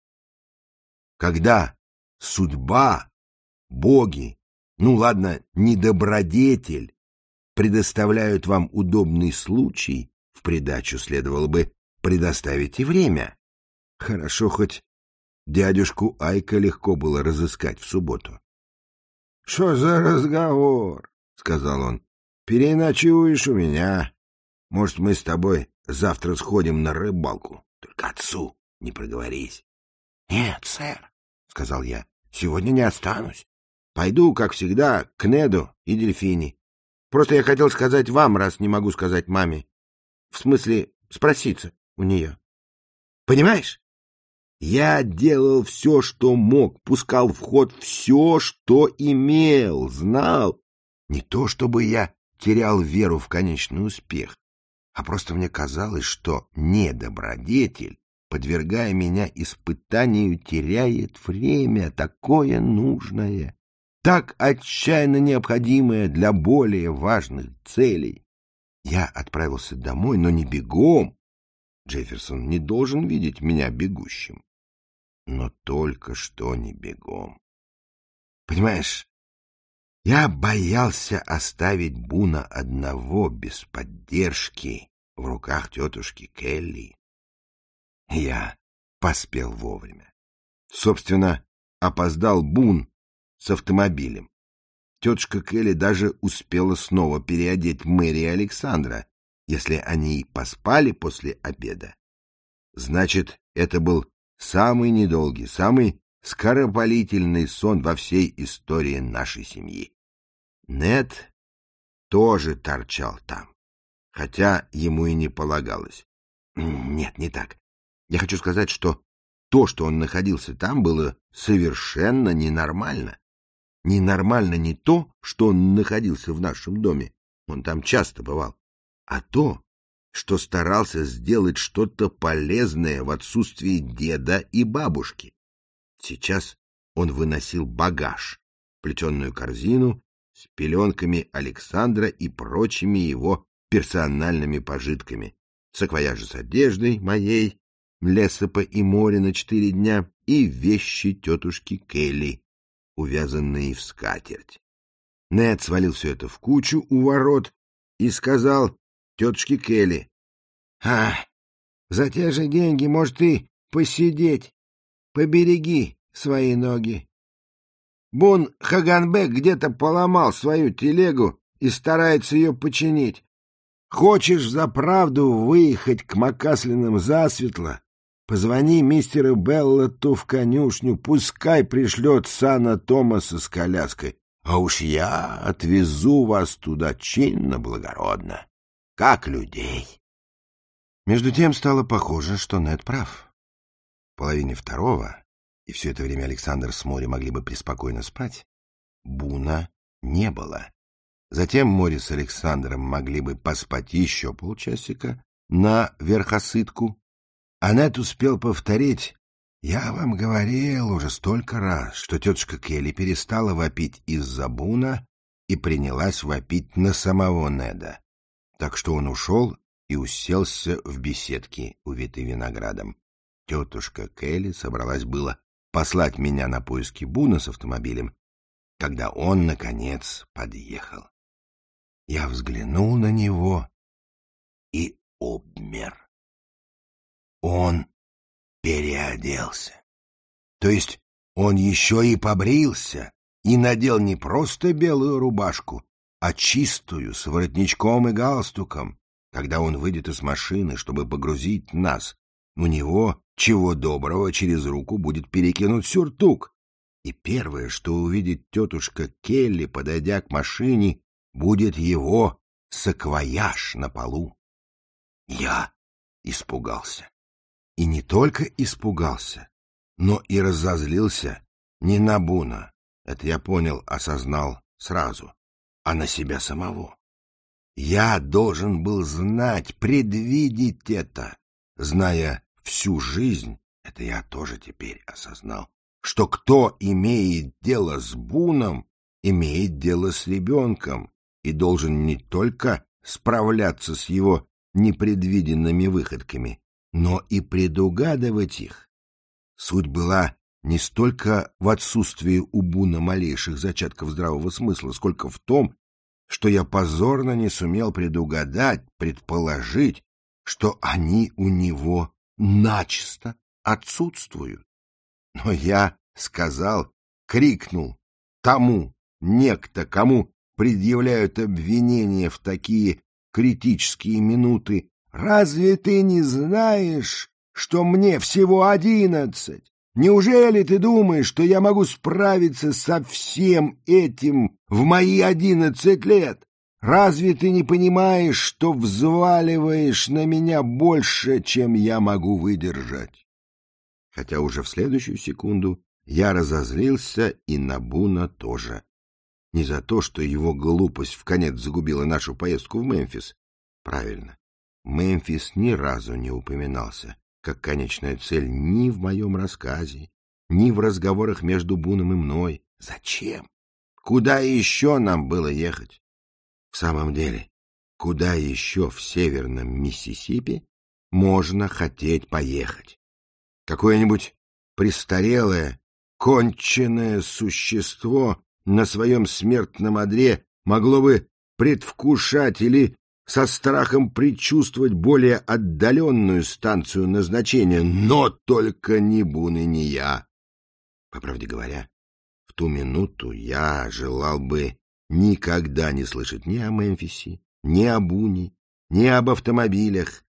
Когда судьба, боги, ну ладно, не добродетель, предоставляют вам удобный случай, в придачу следовало бы предоставить и время. Хорошо, хоть дядюшку Айка легко было разыскать в субботу. — Что за разговор? — сказал он. — Переночуешь у меня. Может, мы с тобой завтра сходим на рыбалку? Только отцу не проговорись. — Нет, сэр, — сказал я, — сегодня не останусь. Пойду, как всегда, к Неду и Дельфине. Просто я хотел сказать вам, раз не могу сказать маме. В смысле, спроситься у нее. Понимаешь? Я делал все, что мог, пускал в ход все, что имел, знал. Не то чтобы я терял веру в конечный успех, а просто мне казалось, что недобродетель, подвергая меня испытанию, теряет время, такое нужное, так отчаянно необходимое для более важных целей. Я отправился домой, но не бегом. Джефферсон не должен видеть меня бегущим. Но только что не бегом. Понимаешь, я боялся оставить Буна одного, без поддержки, в руках тетушки Келли. Я поспел вовремя. Собственно, опоздал Бун с автомобилем. Тетушка Келли даже успела снова переодеть Мэри и Александра. Если они и поспали после обеда, значит, это был самый недолгий, самый скоропалительный сон во всей истории нашей семьи. Нед тоже торчал там, хотя ему и не полагалось. Нет, не так. Я хочу сказать, что то, что он находился там, было совершенно ненормально. Ненормально не то, что он находился в нашем доме, он там часто бывал, а то, что старался сделать что-то полезное в отсутствии деда и бабушки. Сейчас он выносил багаж, плетеную корзину с пеленками Александра и прочими его персональными пожитками, саквояжи с одеждой моей, Лесопа и море на четыре дня и вещи тетушки Келли, увязанные в скатерть. Нед свалил все это в кучу у ворот и сказал тетушке Келли: — А, за те же деньги, может, и посидеть. Побереги свои ноги. Бун Хаганбек где-то поломал свою телегу и старается ее починить. Хочешь за правду выехать к Макаслиным засветло? Позвони мистеру Беллоту в конюшню, пускай пришлет сана Томаса с коляской, а уж я отвезу вас туда чинно-благородно, как людей. Между тем стало похоже, что Нед прав. В половине второго, и все это время Александр с Мори могли бы преспокойно спать, Буна не было. Затем Море с Александром могли бы поспать еще полчасика на верхосытку. Аннет успел повторить: «Я вам говорил уже столько раз, что тетушка Келли перестала вопить из-за Буна и принялась вопить на самого Неда». Так что он ушел и уселся в беседке, увитой виноградом. Тетушка Келли собралась было послать меня на поиски Буна с автомобилем, когда он, наконец, подъехал. Я взглянул на него и обмер. Он переоделся. То есть он еще и побрился и надел не просто белую рубашку, а чистую, с воротничком и галстуком. Когда он выйдет из машины, чтобы погрузить нас, у него, чего доброго, через руку будет перекинут сюртук. И первое, что увидит тетушка Келли, подойдя к машине, будет его саквояж на полу. Я испугался. И не только испугался, но и разозлился не на Буна, это я понял, осознал сразу, а на себя самого. Я должен был знать, предвидеть это, зная всю жизнь, это я тоже теперь осознал, что кто имеет дело с Буном, имеет дело с ребенком и должен не только справляться с его непредвиденными выходками, но и предугадывать их. Суть была не столько в отсутствии у Буна малейших зачатков здравого смысла, сколько в том, что я позорно не сумел предугадать, предположить, что они у него начисто отсутствуют. Но я сказал, крикнул тому некто, кому предъявляют обвинения в такие критические минуты: «Разве ты не знаешь, что мне всего одиннадцать? Неужели ты думаешь, что я могу справиться со всем этим в мои одиннадцать лет? Разве ты не понимаешь, что взваливаешь на меня больше, чем я могу выдержать?» Хотя уже в следующую секунду я разозлился и на Буна тоже. Не за то, что его глупость вконец загубила нашу поездку в Мемфис. Правильно, Мемфис ни разу не упоминался как конечная цель ни в моем рассказе, ни в разговорах между Буном и мной. Зачем? Куда еще нам было ехать? В самом деле, куда еще в северном Миссисипи можно хотеть поехать? Какое-нибудь престарелое, конченное существо на своем смертном одре могло бы предвкушать или со страхом предчувствовать более отдаленную станцию назначения, но только ни Бун и ни я. По правде говоря, в ту минуту я желал бы никогда не слышать ни о Мемфисе, ни о Буне, ни об автомобилях.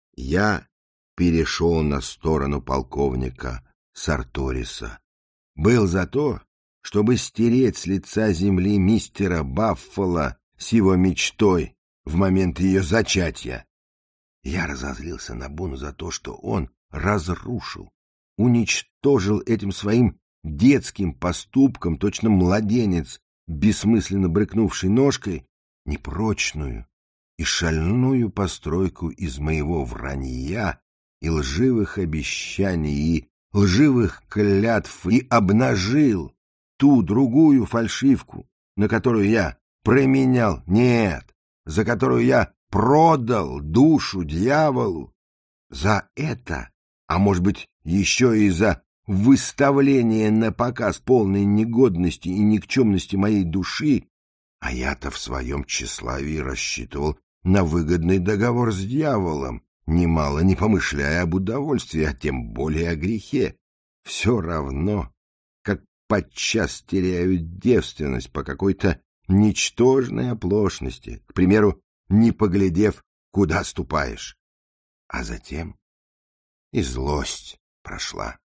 Я перешел на сторону полковника Сарториса. Был за то, чтобы стереть с лица земли мистера Баффала с его мечтой в момент ее зачатия. Я разозлился на Буна за то, что он разрушил, уничтожил этим своим детским поступком, точно младенец, бессмысленно брыкнувший ножкой, непрочную и шальную постройку из моего вранья и лживых обещаний, и лживых клятв, и обнажил ту другую фальшивку, на которую я променял, нет, за которую я продал душу дьяволу. За это, а может быть еще и за выставление на показ полной негодности и никчемности моей души, а я-то в своем тщеславии рассчитывал на выгодный договор с дьяволом, немало не помышляя об удовольствии, а тем более о грехе. Все равно, как подчас теряют девственность по какой-то ничтожной оплошности, к примеру, не поглядев, куда ступаешь. А затем и злость прошла.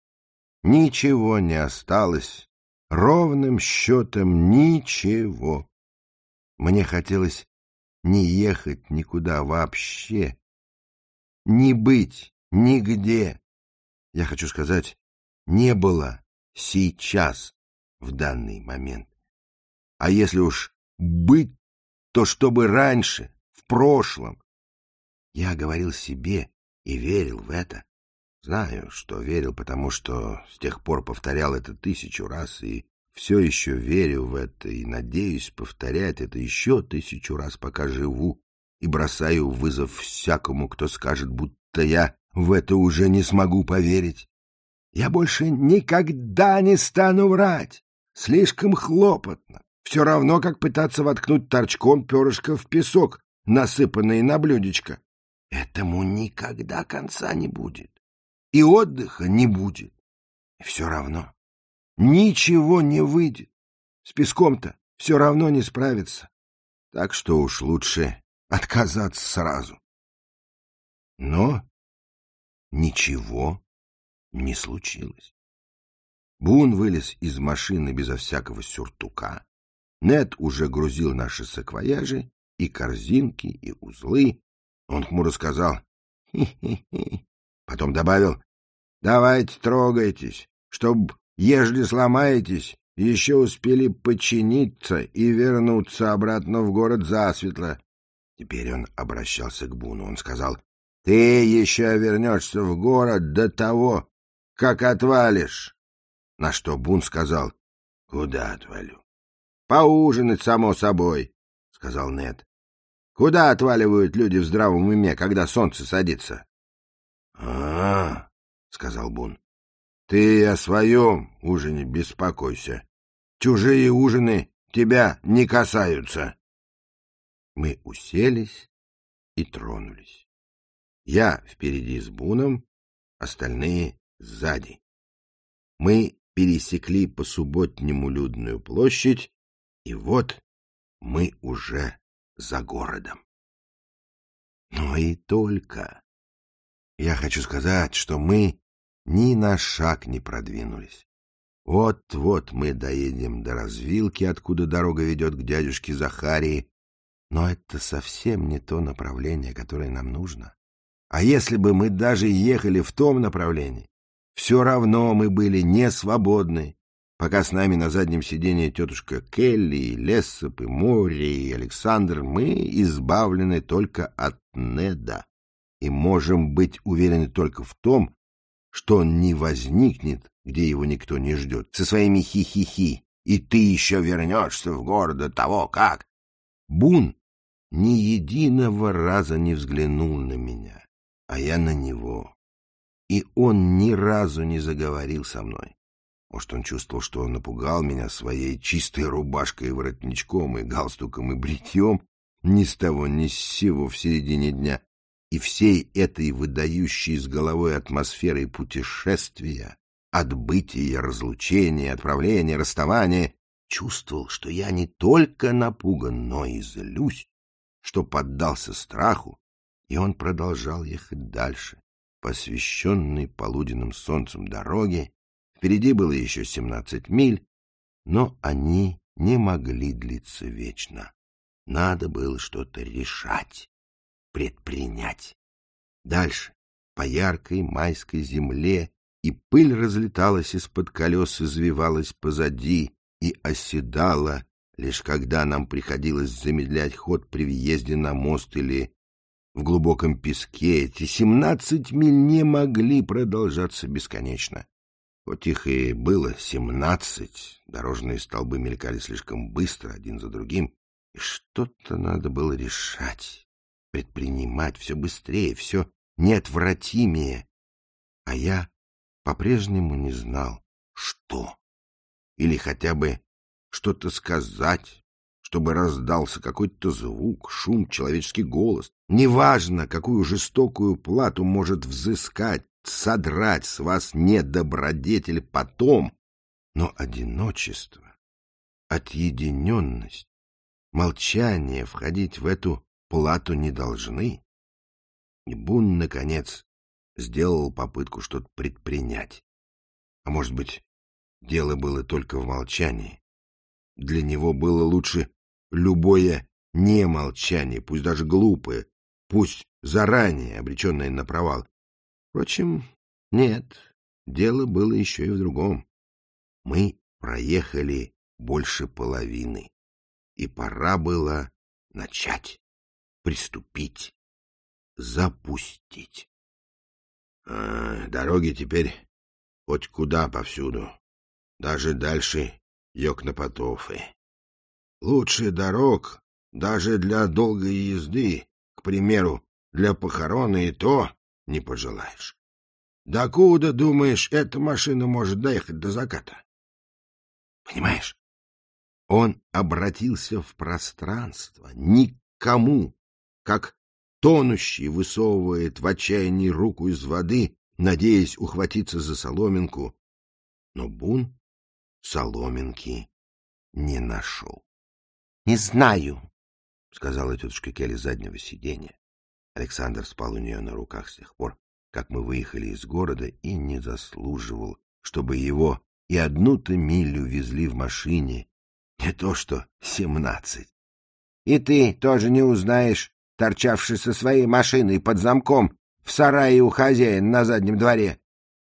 Ничего не осталось, ровным счетом ничего. Мне хотелось не ехать никуда вообще, не быть нигде. Я хочу сказать, не было сейчас, в данный момент. А если уж быть то чтобы раньше, в прошлом. Я говорил себе и верил в это. Знаю, что верил, потому что с тех пор повторял это тысячу раз, и все еще верю в это, и надеюсь повторять это еще тысячу раз, пока живу, и бросаю вызов всякому, кто скажет, будто я в это уже не смогу поверить. Я больше никогда не стану врать. Слишком хлопотно. Все равно, как пытаться воткнуть торчком перышко в песок, насыпанный на блюдечко. Этому никогда конца не будет. И отдыха не будет. И все равно ничего не выйдет. С песком-то все равно не справиться. Так что уж лучше отказаться сразу. Но ничего не случилось. Бун вылез из машины безо всякого сюртука. Нед уже грузил наши саквояжи и корзинки, и узлы. Он хмуро сказал «Хи-хи-хи». Потом добавил «Давайте трогайтесь, чтоб, ежели сломаетесь, еще успели починиться и вернуться обратно в город засветло». Теперь он обращался к Буну. Он сказал «Ты еще вернешься в город до того, как отвалишь». На что Бун сказал «Куда отвалю?» «Поужинать, само собой», — сказал Нед. «Куда отваливают люди в здравом уме, когда солнце садится?» «А-а-а», — сказал Бун, — «ты о своем ужине беспокойся. Чужие ужины тебя не касаются». Мы уселись и тронулись. Я впереди с Буном, остальные сзади. Мы пересекли по субботнему людную площадь, и вот мы уже за городом. Но и только. Я хочу сказать, что мы ни на шаг не продвинулись. Вот-вот мы доедем до развилки, откуда дорога ведет к дядюшке Захарии, но это совсем не то направление, которое нам нужно. А если бы мы даже ехали в том направлении, все равно мы были не свободны, пока с нами на заднем сиденье тетушка Келли, и Лессоп, и Мори, и Александр, мы избавлены только от Неда и можем быть уверены только в том, что он не возникнет, где его никто не ждет, со своими хи-хи-хи, и ты еще вернешься в город до того, как... Бун ни единого раза не взглянул на меня, а я на него, и он ни разу не заговорил со мной. Может, он чувствовал, что он напугал меня своей чистой рубашкой и воротничком, и галстуком, и бритьем ни с того ни с сего в середине дня, и всей этой выдающей с головой атмосферой путешествия, отбытия, разлучения, отправления, расставания, чувствовал, что я не только напуган, но и злюсь, что поддался страху, и он продолжал ехать дальше, по освещенной полуденным солнцем дороге. Впереди было еще семнадцать миль, но они не могли длиться вечно. Надо было что-то решать, предпринять. Дальше, по яркой майской земле, и пыль разлеталась из-под колес, извивалась позади и оседала, лишь когда нам приходилось замедлять ход при въезде на мост или в глубоком песке. Эти семнадцать миль не могли продолжаться бесконечно. Хоть их и было семнадцать, дорожные столбы мелькали слишком быстро один за другим, и что-то надо было решать, предпринимать все быстрее, все неотвратимее. А я по-прежнему не знал, что. Или хотя бы что-то сказать, чтобы раздался какой-то звук, шум, человеческий голос. Неважно, какую жестокую плату может взыскать, содрать с вас недобродетель потом, но одиночество, отъединенность, молчание входить в эту плату не должны. И Бун, наконец, сделал попытку что-то предпринять. А может быть, дело было только в молчании. Для него было лучше любое немолчание, пусть даже глупое, пусть заранее обреченное на провал. Впрочем, нет, дело было еще и в другом. Мы проехали больше половины, и пора было начать, приступить, запустить. А, дороги теперь хоть куда повсюду, даже дальше Йокнопотофы. Лучше дорог даже для долгой езды, к примеру, для похорона, и то не пожелаешь. Докуда, думаешь, эта машина может доехать до заката? Понимаешь? Он обратился в пространство, никому, как тонущий высовывает в отчаянии руку из воды, надеясь ухватиться за соломинку. Но Бун соломинки не нашел. — Не знаю, — сказала тетушка Келли с заднего сиденья. Александр спал у нее на руках с тех пор, как мы выехали из города, и не заслуживал, чтобы его и одну-то милю везли в машине, не то что семнадцать. — И ты тоже не узнаешь, торчавший со своей машиной под замком в сарае у хозяина на заднем дворе.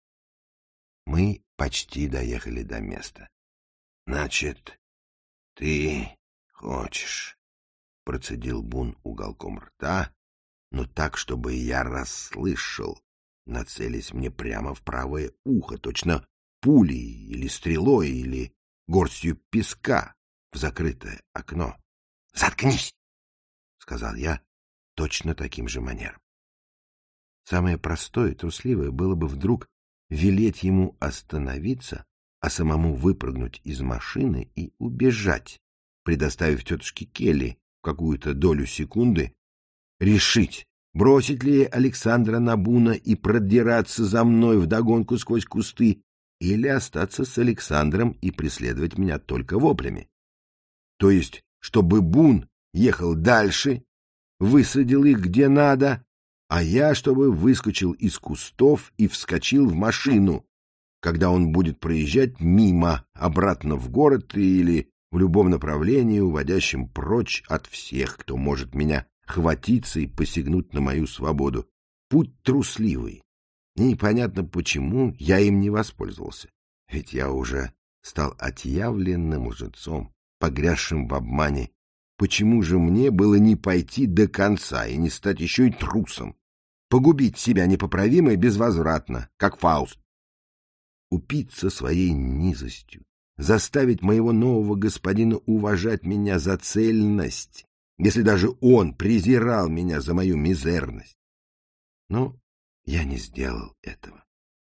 Мы почти доехали до места. — Значит, ты хочешь, — процедил Бун уголком рта, но так, чтобы я расслышал, нацелясь мне прямо в правое ухо, точно пулей или стрелой или горстью песка в закрытое окно. — Заткнись! — сказал я точно таким же манером. Самое простое и трусливое было бы вдруг велеть ему остановиться, а самому выпрыгнуть из машины и убежать, предоставив тетушке Келли в какую-то долю секунды решить, бросить ли Александра на Буна и продираться за мной вдогонку сквозь кусты, или остаться с Александром и преследовать меня только воплями. То есть, чтобы Бун ехал дальше, высадил их где надо, а я, чтобы выскочил из кустов и вскочил в машину, когда он будет проезжать мимо, обратно в город или в любом направлении, уводящем прочь от всех, кто может меня хватиться и посягнуть на мою свободу. Путь трусливый. И непонятно, почему я им не воспользовался. Ведь я уже стал отъявленным лжецом, погрязшим в обмане. Почему же мне было не пойти до конца и не стать еще и трусом? Погубить себя непоправимо и безвозвратно, как Фауст. Упиться своей низостью, заставить моего нового господина уважать меня за цельность, если даже он презирал меня за мою мизерность. Но я не сделал этого.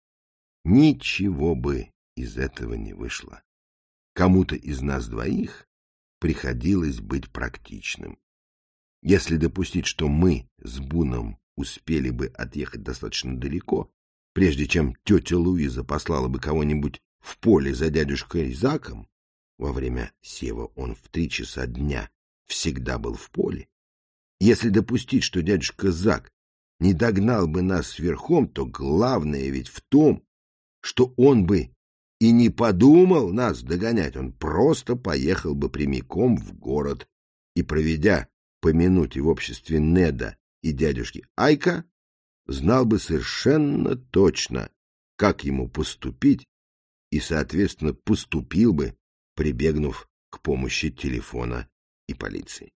Ничего бы из этого не вышло. Кому-то из нас двоих приходилось быть практичным. Если допустить, что мы с Буном успели бы отъехать достаточно далеко, прежде чем тетя Луиза послала бы кого-нибудь в поле за дядюшкой Заком, во время сева он в три часа дня всегда был в поле, если допустить, что дядюшка Зак не догнал бы нас верхом, то главное ведь в том, что он бы и не подумал нас догонять, он просто поехал бы прямиком в город и, проведя по минуте в обществе Неда и дядюшки Айка, знал бы совершенно точно, как ему поступить, и, соответственно, поступил бы, прибегнув к помощи телефона и полиции.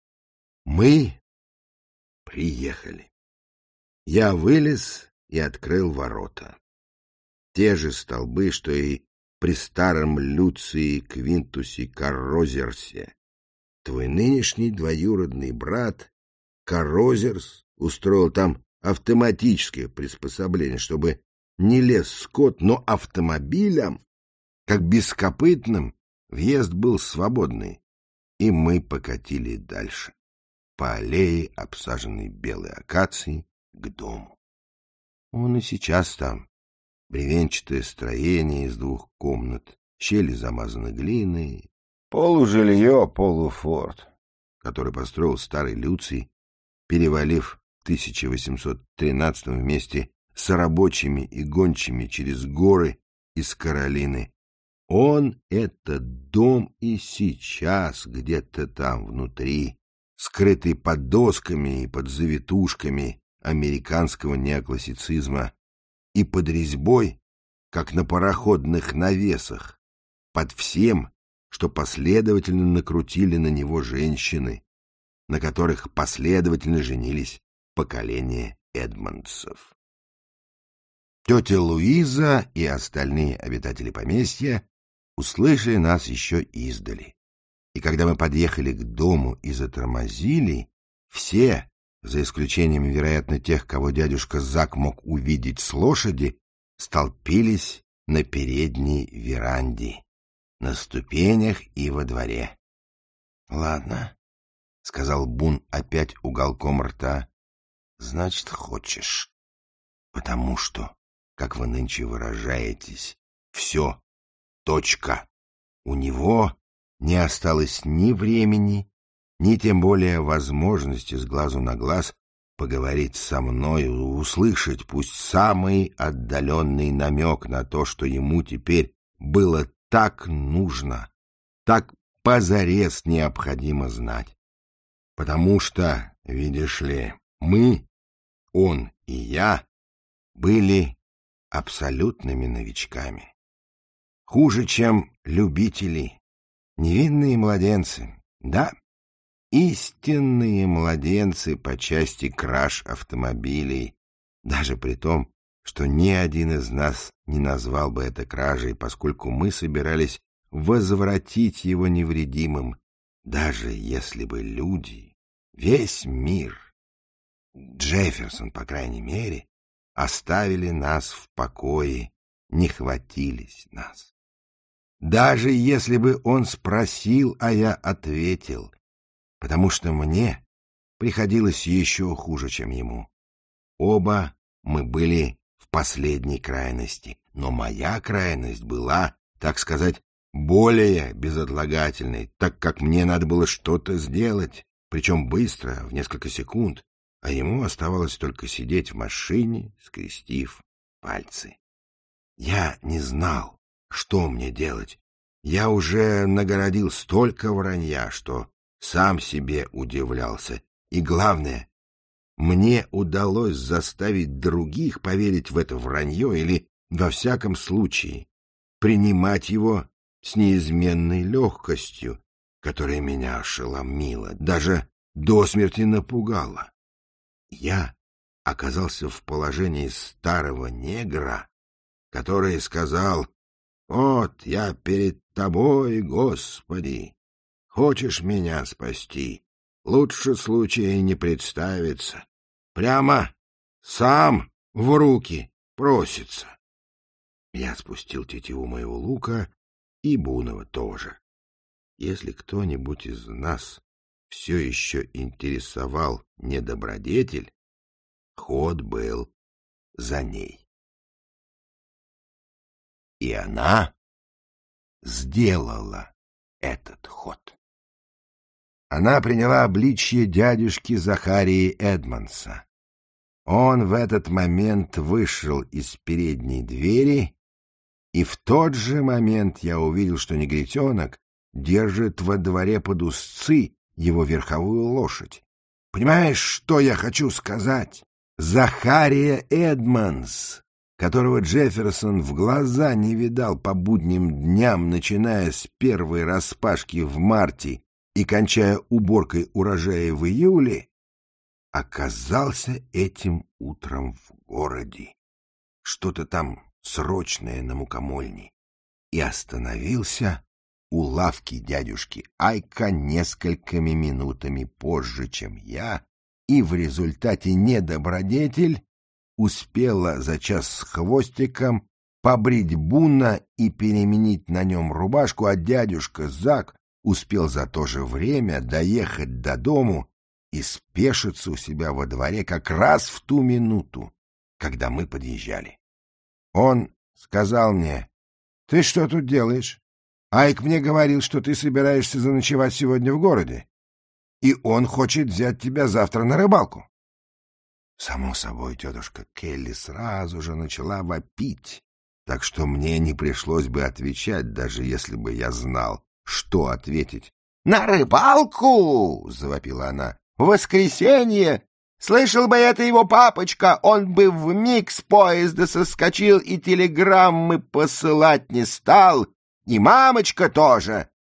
Мы приехали. Я вылез и открыл ворота. Те же столбы, что и при старом Люции Квинтусе Каррозерсе. Твой нынешний двоюродный брат Каррозерс устроил там автоматическое приспособление, чтобы не лез скот, но автомобилям, как бескопытным, въезд был свободный, и мы покатили дальше, по аллее, обсаженной белой акацией, к дому. Он и сейчас там. Бревенчатое строение из двух комнат, щели замазаны глиной, полужилье, полуфорт, который построил старый Люций, перевалив в тысяча восемьсот тринадцатом вместе с рабочими и гончими через горы из Каролины. Он, этот дом, и сейчас где-то там внутри, скрытый под досками и под завитушками американского неоклассицизма, и под резьбой, как на пароходных навесах, под всем, что последовательно накрутили на него женщины, на которых последовательно женились поколения Эдмонсов. Тетя Луиза и остальные обитатели поместья услышали нас еще издали. И когда мы подъехали к дому и затормозили, все, за исключением, вероятно, тех, кого дядюшка Зак мог увидеть с лошади, столпились на передней веранде, на ступенях и во дворе. — Ладно, — сказал Бун опять уголком рта, — значит, хочешь. Потому что, как вы нынче выражаетесь, все, точка. У него не осталось ни времени, ни тем более возможности с глазу на глаз поговорить со мной, услышать пусть самый отдаленный намек на то, что ему теперь было так нужно, так позарез необходимо знать. Потому что, видишь ли, мы, он и я, были абсолютными новичками. Хуже, чем любители, невинные младенцы, да, истинные младенцы по части краж автомобилей, даже при том, что ни один из нас не назвал бы это кражей, поскольку мы собирались возвратить его невредимым, даже если бы люди, весь мир, Джефферсон, по крайней мере, оставили нас в покое, не хватились нас. Даже если бы он спросил, а я ответил, потому что мне приходилось еще хуже, чем ему. Оба мы были в последней крайности, но моя крайность была, так сказать, более безотлагательной, так как мне надо было что-то сделать, причем быстро, в несколько секунд, а ему оставалось только сидеть в машине, скрестив пальцы. Я не знал, что мне делать. Я уже нагородил столько вранья, что сам себе удивлялся. И главное, мне удалось заставить других поверить в это вранье или, во всяком случае, принимать его с неизменной легкостью, которая меня ошеломила, даже до смерти напугала. Я оказался в положении старого негра, который сказал: «Вот я перед тобой, Господи! Хочешь меня спасти? Лучше случая не представится. Прямо сам в руки просится». Я спустил тетиву моего лука и Бунова тоже. Если кто-нибудь из нас все еще интересовал недобродетель, ход был за ней. И она сделала этот ход. Она приняла обличье дядюшки Захарии Эдмонса. Он в этот момент вышел из передней двери, и в тот же момент я увидел, что негритенок держит во дворе под узцы его верховую лошадь. Понимаешь, что я хочу сказать? Захария Эдмонс, которого Джефферсон в глаза не видал по будним дням, начиная с первой распашки в марте и кончая уборкой урожая в июле, оказался этим утром в городе. Что-то там срочное на мукомольне. И остановился у лавки дядюшки Айка несколькими минутами позже, чем я, и в результате недобродетель успела за час с хвостиком побрить Буна и переменить на нем рубашку, а дядюшка Зак успел за то же время доехать до дому и спешиться у себя во дворе как раз в ту минуту, когда мы подъезжали. Он сказал мне: «Ты что тут делаешь? Айк мне говорил, что ты собираешься заночевать сегодня в городе, и он хочет взять тебя завтра на рыбалку». Само собой, тетушка Келли сразу же начала вопить, так что мне не пришлось бы отвечать, даже если бы я знал, что ответить. «На рыбалку!» — завопила она. «В воскресенье! Слышал бы это его папочка, он бы вмиг с поезда соскочил и телеграммы посылать не стал. И мамочка тоже.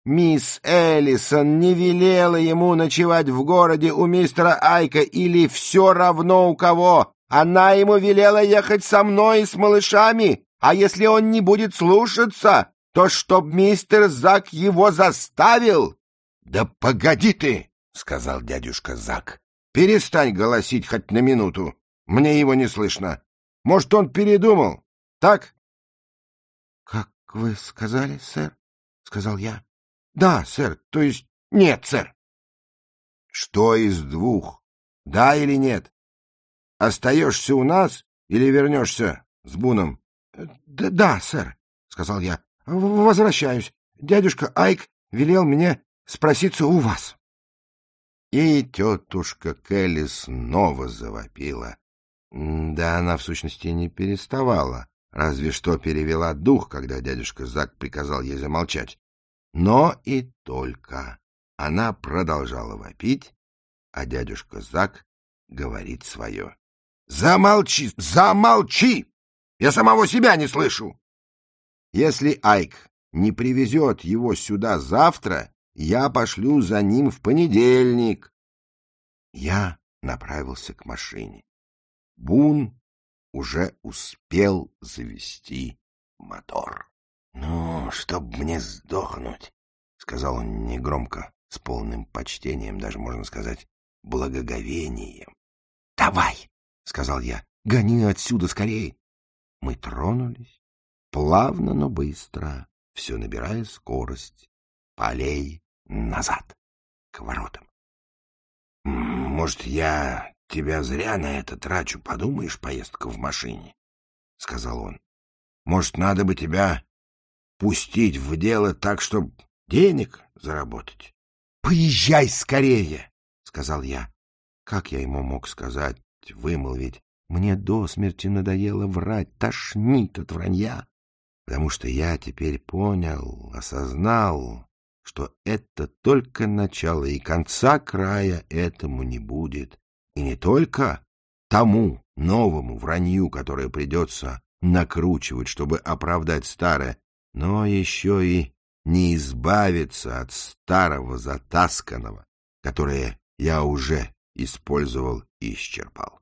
мисс Эллисон не велела ему ночевать в городе у мистера Айка или все равно у кого. Она ему велела ехать со мной и с малышами, а если он не будет слушаться, то чтоб мистер Зак его заставил. — Да погоди ты, — сказал дядюшка Зак. — Перестань голосить хоть на минуту. Мне его не слышно. Может, он передумал, так? — Как вы сказали, сэр? — сказал я. — Да, сэр, то есть нет, сэр. — Что из двух, да или нет? Остаешься у нас или вернешься с Буном? — Да, да, сэр, — сказал я. — Возвращаюсь. Дядюшка Айк велел мне спроситься у вас. И тетушка Келли снова завопила. Да она, в сущности, не переставала, разве что перевела дух, когда дядюшка Зак приказал ей замолчать. Но и только. Она продолжала вопить, а дядюшка Зак говорит свое. — Замолчи! Замолчи! Я самого себя не слышу! Если Айк не привезет его сюда завтра, я пошлю за ним в понедельник. Я направился к машине. Бун уже успел завести мотор. — Ну, чтоб мне сдохнуть, — сказал он негромко, с полным почтением, даже, можно сказать, благоговением. — Давай, — сказал я, — гони отсюда скорее. Мы тронулись, плавно, но быстро, все набирая скорость, по аллее назад, к воротам. — Может, я тебя зря на это трачу, подумаешь, поездка в машине, — сказал он. — Может, надо бы тебя пустить в дело так, чтобы денег заработать? — Поезжай скорее, — сказал я. Как я ему мог сказать, вымолвить? Мне до смерти надоело врать, тошнит от вранья, потому что я теперь понял, осознал, что это только начало, и конца края этому не будет. И не только тому новому вранью, которое придется накручивать, чтобы оправдать старое, но еще и не избавиться от старого затасканного, которое я уже использовал и исчерпал.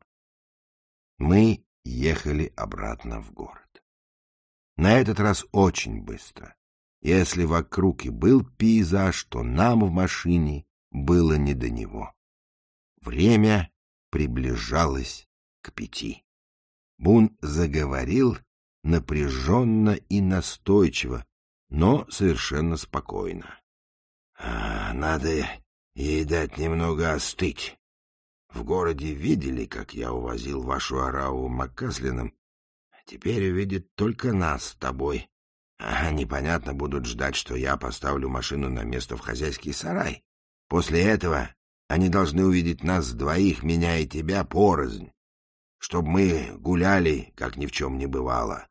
Мы ехали обратно в город. На этот раз очень быстро. Если вокруг и был пейзаж, то нам в машине было не до него. Время приближалось к пяти. Бун заговорил напряженно и настойчиво, но совершенно спокойно. А, — Надо ей дать немного остыть. В городе видели, как я увозил вашу ораву Маккаслином. Теперь увидят только нас с тобой. А непонятно будут ждать, что я поставлю машину на место в хозяйский сарай. После этого они должны увидеть нас двоих, меня и тебя, порознь, чтобы мы гуляли, как ни в чем не бывало.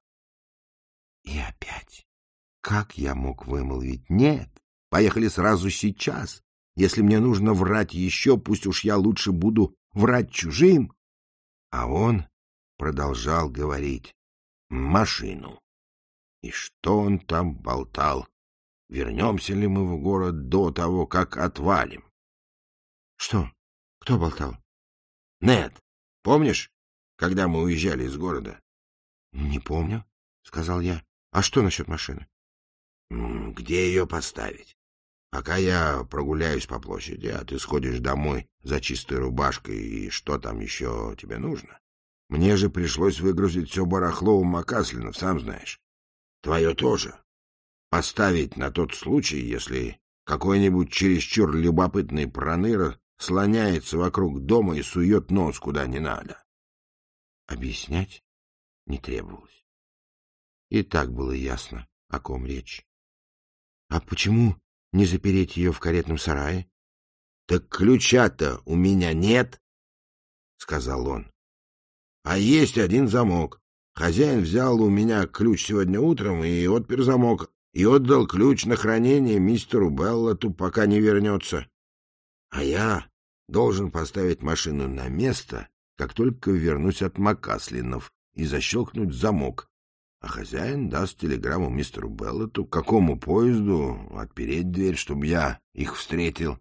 И опять, как я мог вымолвить «нет»? Поехали сразу сейчас. Если мне нужно врать еще, пусть уж я лучше буду врать чужим. А он продолжал говорить «машину». И что он там болтал? Вернемся ли мы в город до того, как отвалим? — Что? Кто болтал? — Нед. Помнишь, когда мы уезжали из города? — Не помню, — сказал я. — А что насчет машины? — Где ее поставить? Пока я прогуляюсь по площади, а ты сходишь домой за чистой рубашкой, и что там еще тебе нужно? Мне же пришлось выгрузить все барахло у Макаслинов, сам знаешь. Твое тоже. Поставить на тот случай, если какой-нибудь чересчур любопытный проныра слоняется вокруг дома и сует нос куда не надо. Объяснять не требовалось. И так было ясно, о ком речь. А почему не запереть ее в каретном сарае? — Так ключа-то у меня нет, — сказал он. — А есть один замок. Хозяин взял у меня ключ сегодня утром и отпер замок, и отдал ключ на хранение мистеру Беллоту, пока не вернется. А я должен поставить машину на место, как только вернусь от Макаслинов, и защелкнуть замок. а хозяин даст телеграмму мистеру Беллету, к какому поезду отпереть дверь, чтобы я их встретил.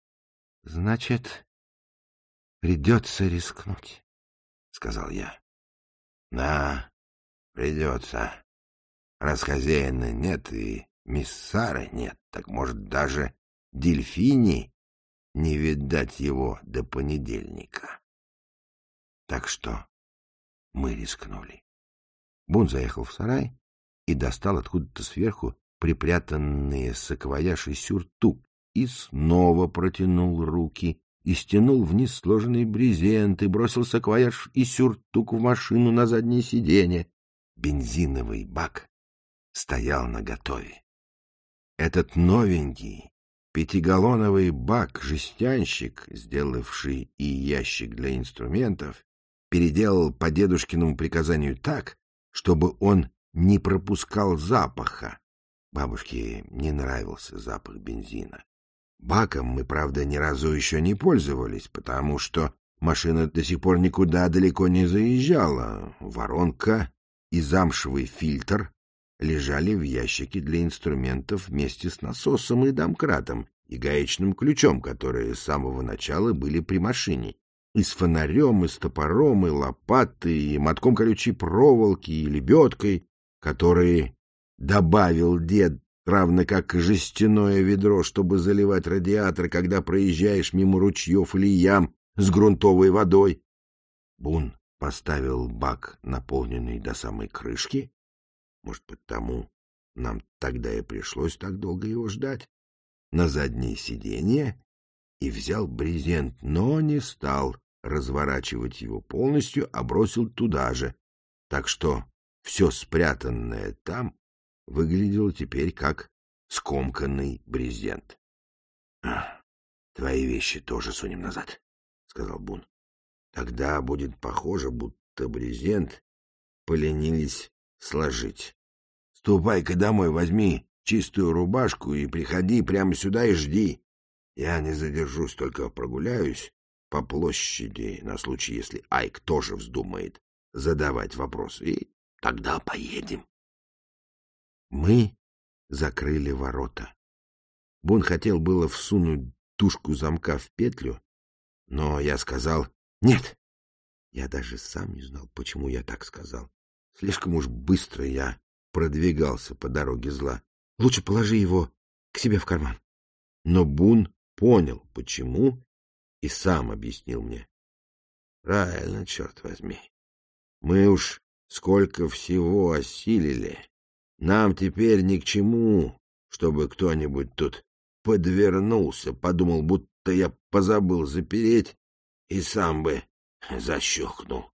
— Значит, придется рискнуть, — сказал я. — Да, придется. Раз хозяина нет и мисс Сары нет, так, может, даже Дельфини не видать его до понедельника. Так что мы рискнули. Бун заехал в сарай и достал откуда-то сверху припрятанные саквояж и сюртук и снова протянул руки и стянул вниз сложенный брезент и бросил саквояж и сюртук в машину на заднее сиденье. Бензиновый бак стоял наготове. Этот новенький пятигаллоновый бак-жестянщик, сделавший и ящик для инструментов, переделал по дедушкиному приказанию так, чтобы он не пропускал запаха. Бабушке не нравился запах бензина. Баком мы, правда, ни разу еще не пользовались, потому что машина до сих пор никуда далеко не заезжала. Воронка и замшевый фильтр лежали в ящике для инструментов вместе с насосом и домкратом и гаечным ключом, которые с самого начала были при машине, и с фонарем, и с топором, и лопатой, и мотком колючей проволоки, и лебедкой, которые добавил дед, равно как жестяное ведро, чтобы заливать радиатор, когда проезжаешь мимо ручьев или ям с грунтовой водой. Бун поставил бак, наполненный до самой крышки, может, потому нам тогда и пришлось так долго его ждать, на заднее сиденье и взял брезент, но не стал разворачивать его полностью, а бросил туда же, так что все спрятанное там выглядело теперь как скомканный брезент. — Твои вещи тоже сунем назад, — сказал Бун. — Тогда будет похоже, будто брезент поленились сложить. Ступай-ка домой, возьми чистую рубашку и приходи прямо сюда и жди. Я не задержусь, только прогуляюсь по площади на случай, если Айк тоже вздумает задавать вопросы, и тогда поедем. Мы закрыли ворота. Бун хотел было всунуть тушку замка в петлю, но я сказал «нет». Я даже сам не знал, почему я так сказал. Слишком уж быстро я продвигался по дороге зла. Лучше положи его к себе в карман. Но Бун понял, почему, и сам объяснил мне. Правильно, черт возьми. Мы уж сколько всего осилили. Нам теперь ни к чему, чтобы кто-нибудь тут подвернулся, подумал, будто я позабыл запереть, и сам бы защелкнул.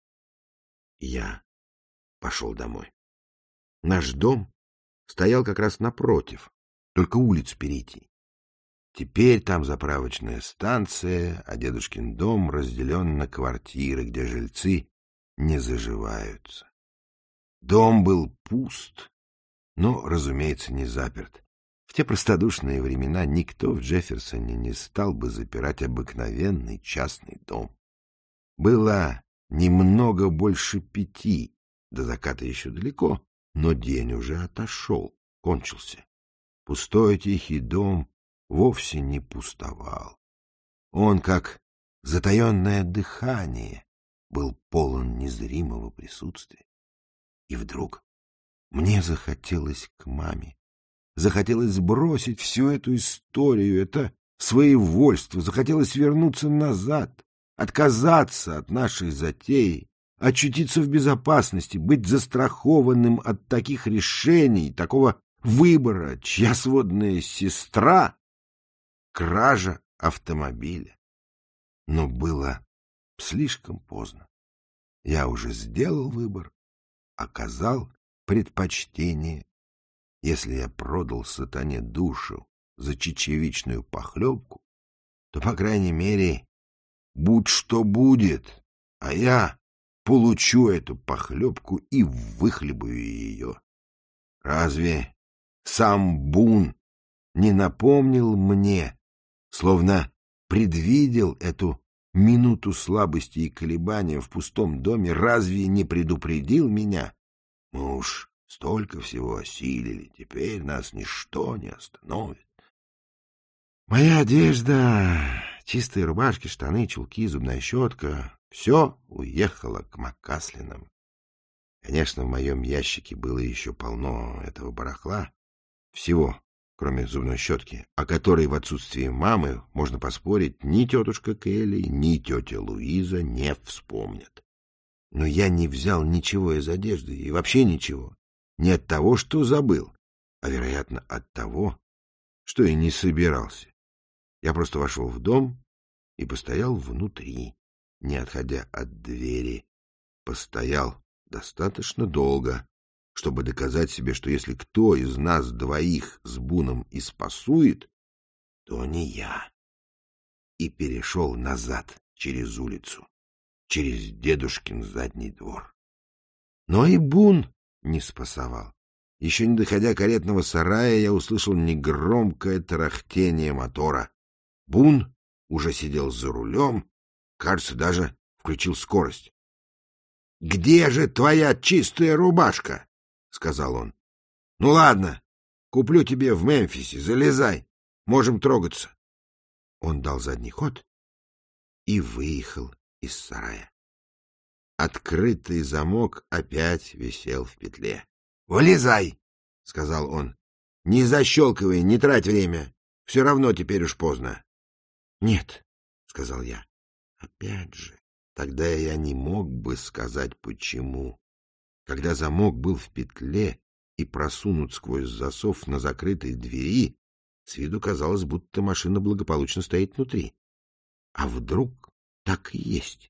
Я пошел домой. Наш дом стоял как раз напротив, только улицу перейти. Теперь там заправочная станция, а дедушкин дом разделен на квартиры, где жильцы не заживаются. Дом был пуст, но, разумеется, не заперт. В те простодушные времена никто в Джефферсоне не стал бы запирать обыкновенный частный дом. Было немного больше пяти, до заката еще далеко, но день уже отошел, кончился. Пустой тихий дом вовсе не пустовал. Он, как затаенное дыхание, был полон незримого присутствия. И вдруг мне захотелось к маме, захотелось сбросить всю эту историю, это своевольство, захотелось вернуться назад, отказаться от нашей затеи, очутиться в безопасности, быть застрахованным от таких решений, такого выбора, чья сводная сестра — кража автомобиля. Но было слишком поздно. Я уже сделал выбор, оказал предпочтение. Если я продал сатане душу за чечевичную похлебку, то, по крайней мере, будь что будет, а я получу эту похлебку и выхлебаю ее. Разве сам Бун не напомнил мне, словно предвидел эту минуту слабости и колебания в пустом доме, разве не предупредил меня? Мы уж столько всего осилили, теперь нас ничто не остановит. Моя одежда, чистые рубашки, штаны, чулки, зубная щетка — все уехало к Макаслинам. Конечно, в моем ящике было еще полно этого барахла, всего, кроме зубной щетки, о которой в отсутствии мамы, можно поспорить, ни тетушка Келли, ни тетя Луиза не вспомнят. Но я не взял ничего из одежды, и вообще ничего. Не от того, что забыл, а, вероятно, от того, что и не собирался. Я просто вошел в дом и постоял внутри, не отходя от двери. Постоял достаточно долго, чтобы доказать себе, что если кто из нас двоих с Буном и спасует, то не я. И перешел назад через улицу, через дедушкин задний двор. Но и Бун не спасовал. Еще не доходя каретного сарая, я услышал негромкое тарахтение мотора. Бун уже сидел за рулем, кажется, даже включил скорость. — Где же твоя чистая рубашка? — сказал он. — Ну ладно, куплю тебе в Мемфисе, залезай, можем трогаться. Он дал задний ход и выехал из сарая. Открытый замок опять висел в петле. — Вылезай, — сказал он. — Не защелкивай, не трать время. Все равно теперь уж поздно. — Нет, — сказал я. Опять же, тогда я не мог бы сказать, почему. Когда замок был в петле и просунут сквозь засов на закрытой двери, с виду казалось, будто машина благополучно стоит внутри. А вдруг так и есть?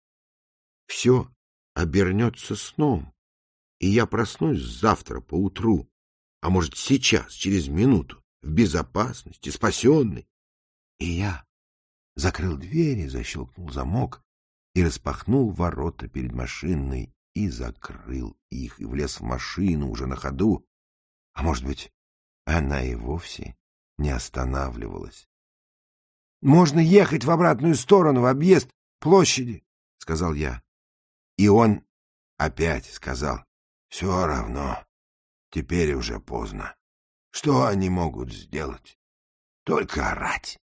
Все обернется сном, и я проснусь завтра поутру, а может, сейчас, через минуту, в безопасности, спасенный. И я закрыл двери, защелкнул замок и распахнул ворота перед машиной и закрыл их, и влез в машину уже на ходу. А может быть, она и вовсе не останавливалась. — Можно ехать в обратную сторону, в объезд площади, — сказал я. И он опять сказал: — Все равно, теперь уже поздно. Что они могут сделать? Только орать.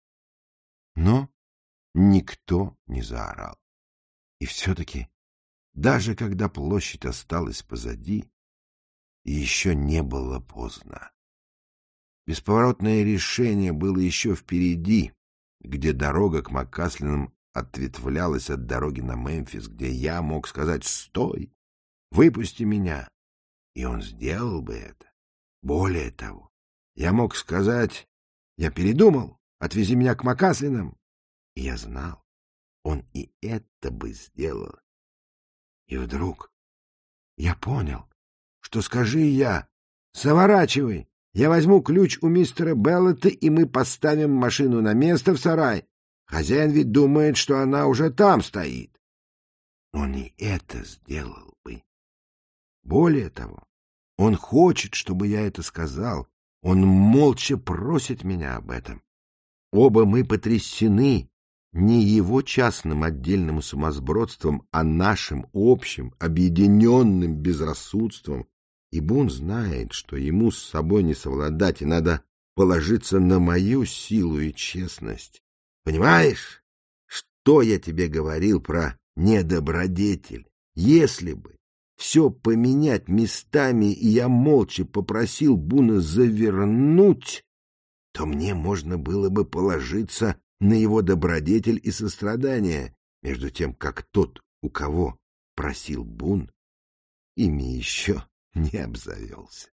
Но никто не заорал. И все-таки, даже когда площадь осталась позади, еще не было поздно. Бесповоротное решение было еще впереди, где дорога к Макаслинам ответвлялась от дороги на Мемфис, где я мог сказать: «Стой! Выпусти меня!» И он сделал бы это. Более того, я мог сказать: «Я передумал, отвези меня к Макаслинам». И я знал, он и это бы сделал. И вдруг я понял, что, скажи я: «Заворачивай, я возьму ключ у мистера Беллета, и мы поставим машину на место в сарай». Хозяин ведь думает, что она уже там стоит. Он и это сделал бы. Более того, он хочет, чтобы я это сказал. Он молча просит меня об этом. Оба мы потрясены не его частным отдельным сумасбродством, а нашим общим, объединенным безрассудством. И Бун знает, что ему с собой не совладать, и надо положиться на мою силу и честность. Понимаешь, что я тебе говорил про недобродетель? Если бы все поменять местами, и я молча попросил Буна завернуть, то мне можно было бы положиться на его добродетель и сострадание, между тем, как тот, у кого просил Бун, ими еще не обзавелся.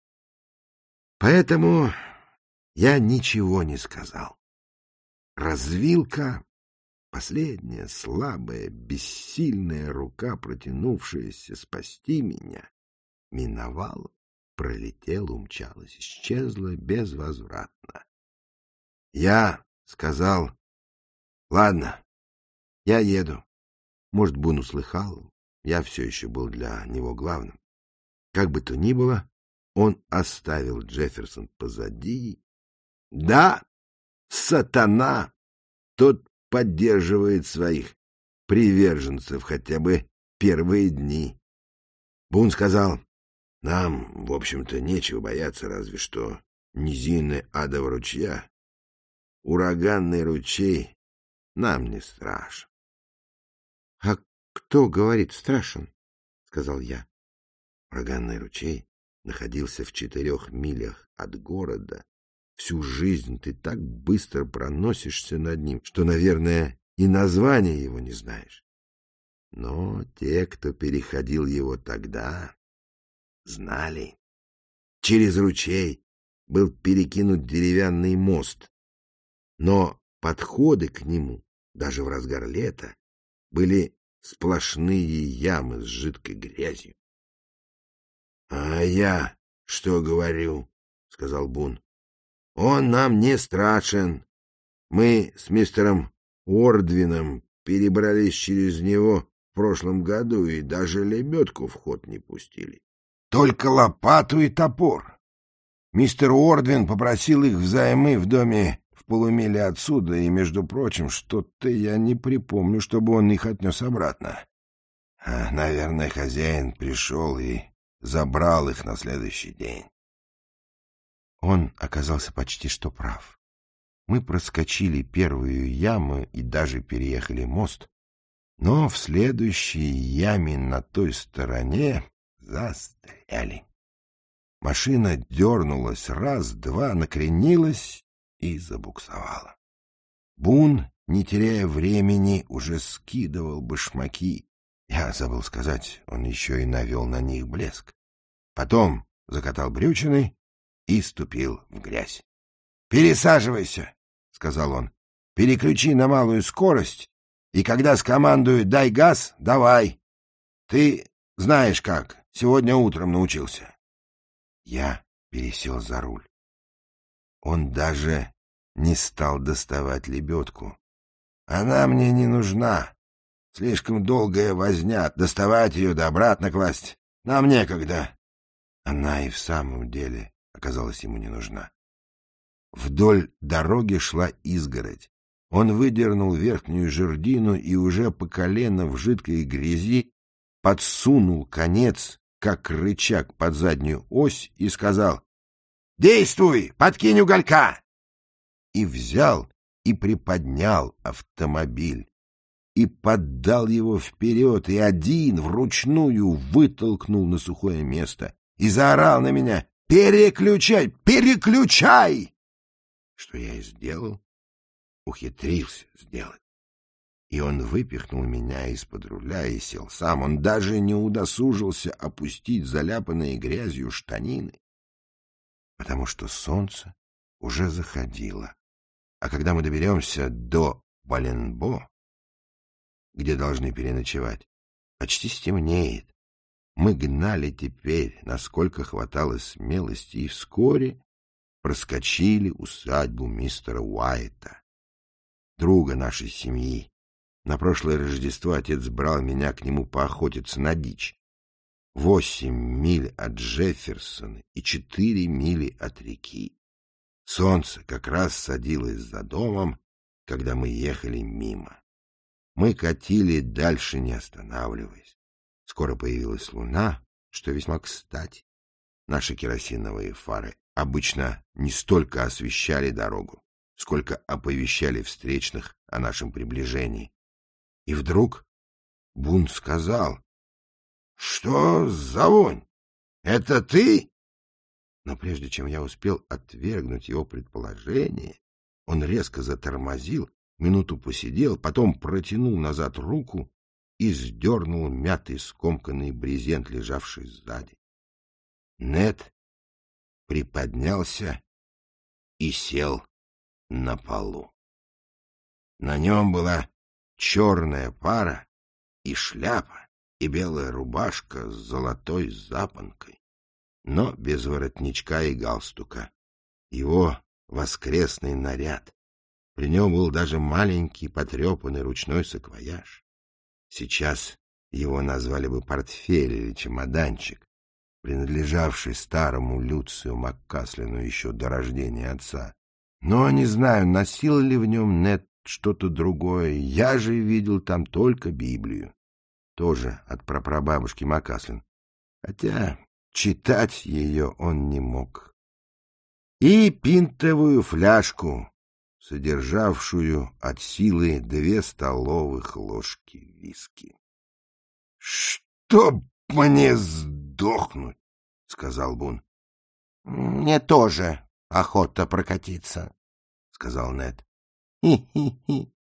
Поэтому я ничего не сказал. Развилка, последняя слабая, бессильная рука, протянувшаяся спасти меня, миновала, пролетела, умчалась, исчезла безвозвратно. Я сказал: «Ладно, я еду». Может, Бун услыхал, я все еще был для него главным. Как бы то ни было, он оставил Джефферсон позади. Да, сатана, тот поддерживает своих приверженцев хотя бы первые дни. Бун сказал: Нам, в общем-то, нечего бояться, разве что низины адового ручья. Ураганный ручей нам не страшен. — А кто, говорит, страшен? — сказал я. Ураганный ручей находился в четырех милях от города. Всю жизнь ты так быстро проносишься над ним, что, наверное, и названия его не знаешь. Но те, кто переходил его тогда, знали. Через ручей был перекинут деревянный мост, но подходы к нему, даже в разгар лета, были сплошные ямы с жидкой грязью. — А я что говорю? — сказал Бун. — Он нам не страшен. Мы с мистером Уордвином перебрались через него в прошлом году и даже лебедку в ход не пустили. Только лопату и топор. Мистер Уордвин попросил их взаймы в доме в полумиле отсюда, и, между прочим, что-то я не припомню, чтобы он их отнес обратно. А, наверное, хозяин пришел и забрал их на следующий день. Он оказался почти что прав. Мы проскочили первую яму и даже переехали мост, но в следующей яме на той стороне застряли. Машина дернулась раз, два, накренилась и забуксовала. Бун, не теряя времени, уже скидывал башмаки. Я забыл сказать, он еще и навел на них блеск. Потом закатал брючины и ступил в грязь. — Пересаживайся, — сказал он. — Переключи на малую скорость, и когда скомандую «дай газ», давай. Ты знаешь как, сегодня утром научился. Я пересел за руль. Он даже не стал доставать лебедку. Она мне не нужна. Слишком долгая возня, доставать ее да обратно класть. Нам некогда. Она и в самом деле оказалась ему не нужна. Вдоль дороги шла изгородь. Он выдернул верхнюю жердину и уже по колено в жидкой грязи подсунул конец, как рычаг, под заднюю ось и сказал: «Действуй, подкинь уголька!» И взял и приподнял автомобиль, и поддал его вперед, и один вручную вытолкнул на сухое место и заорал на меня: «Переключай! Переключай!» Что я и сделал, ухитрился сделать. И он выпихнул меня из-под руля и сел сам. Он даже не удосужился опустить заляпанные грязью штанины, потому что солнце уже заходило. А когда мы доберемся до Баленбо, где должны переночевать, почти стемнеет. Мы гнали теперь, насколько хватало смелости, и вскоре проскочили усадьбу мистера Уайта, друга нашей семьи. На прошлое Рождество отец брал меня к нему поохотиться на дичь. Восемь миль от Джефферсона и четыре мили от реки. Солнце как раз садилось за домом, когда мы ехали мимо. Мы катили дальше, не останавливаясь. Скоро появилась луна, что весьма кстати. Наши керосиновые фары обычно не столько освещали дорогу, сколько оповещали встречных о нашем приближении. И вдруг Бун сказал: «Что за вонь? Это ты?» Но прежде чем я успел отвергнуть его предположение, он резко затормозил, минуту посидел, потом протянул назад руку и сдернул мятый скомканный брезент, лежавший сзади. Нед приподнялся и сел на полу. На нем была черная пара и шляпа, и белая рубашка с золотой запонкой, но без воротничка и галстука. Его воскресный наряд. При нем был даже маленький потрепанный ручной саквояж. Сейчас его назвали бы портфель или чемоданчик, принадлежавший старому Люцию Маккаслину еще до рождения отца. Но не знаю, носил ли в нем Нед что-то другое. Я же видел там только Библию, тоже от прапрабабушки Маккаслин. Хотя, читать ее он не мог. И пинтовую фляжку, содержавшую от силы две столовых ложки виски. — Чтоб мне сдохнуть, — сказал Бун. — Мне тоже охота прокатиться, — сказал Нед. — Хи-хи-хи.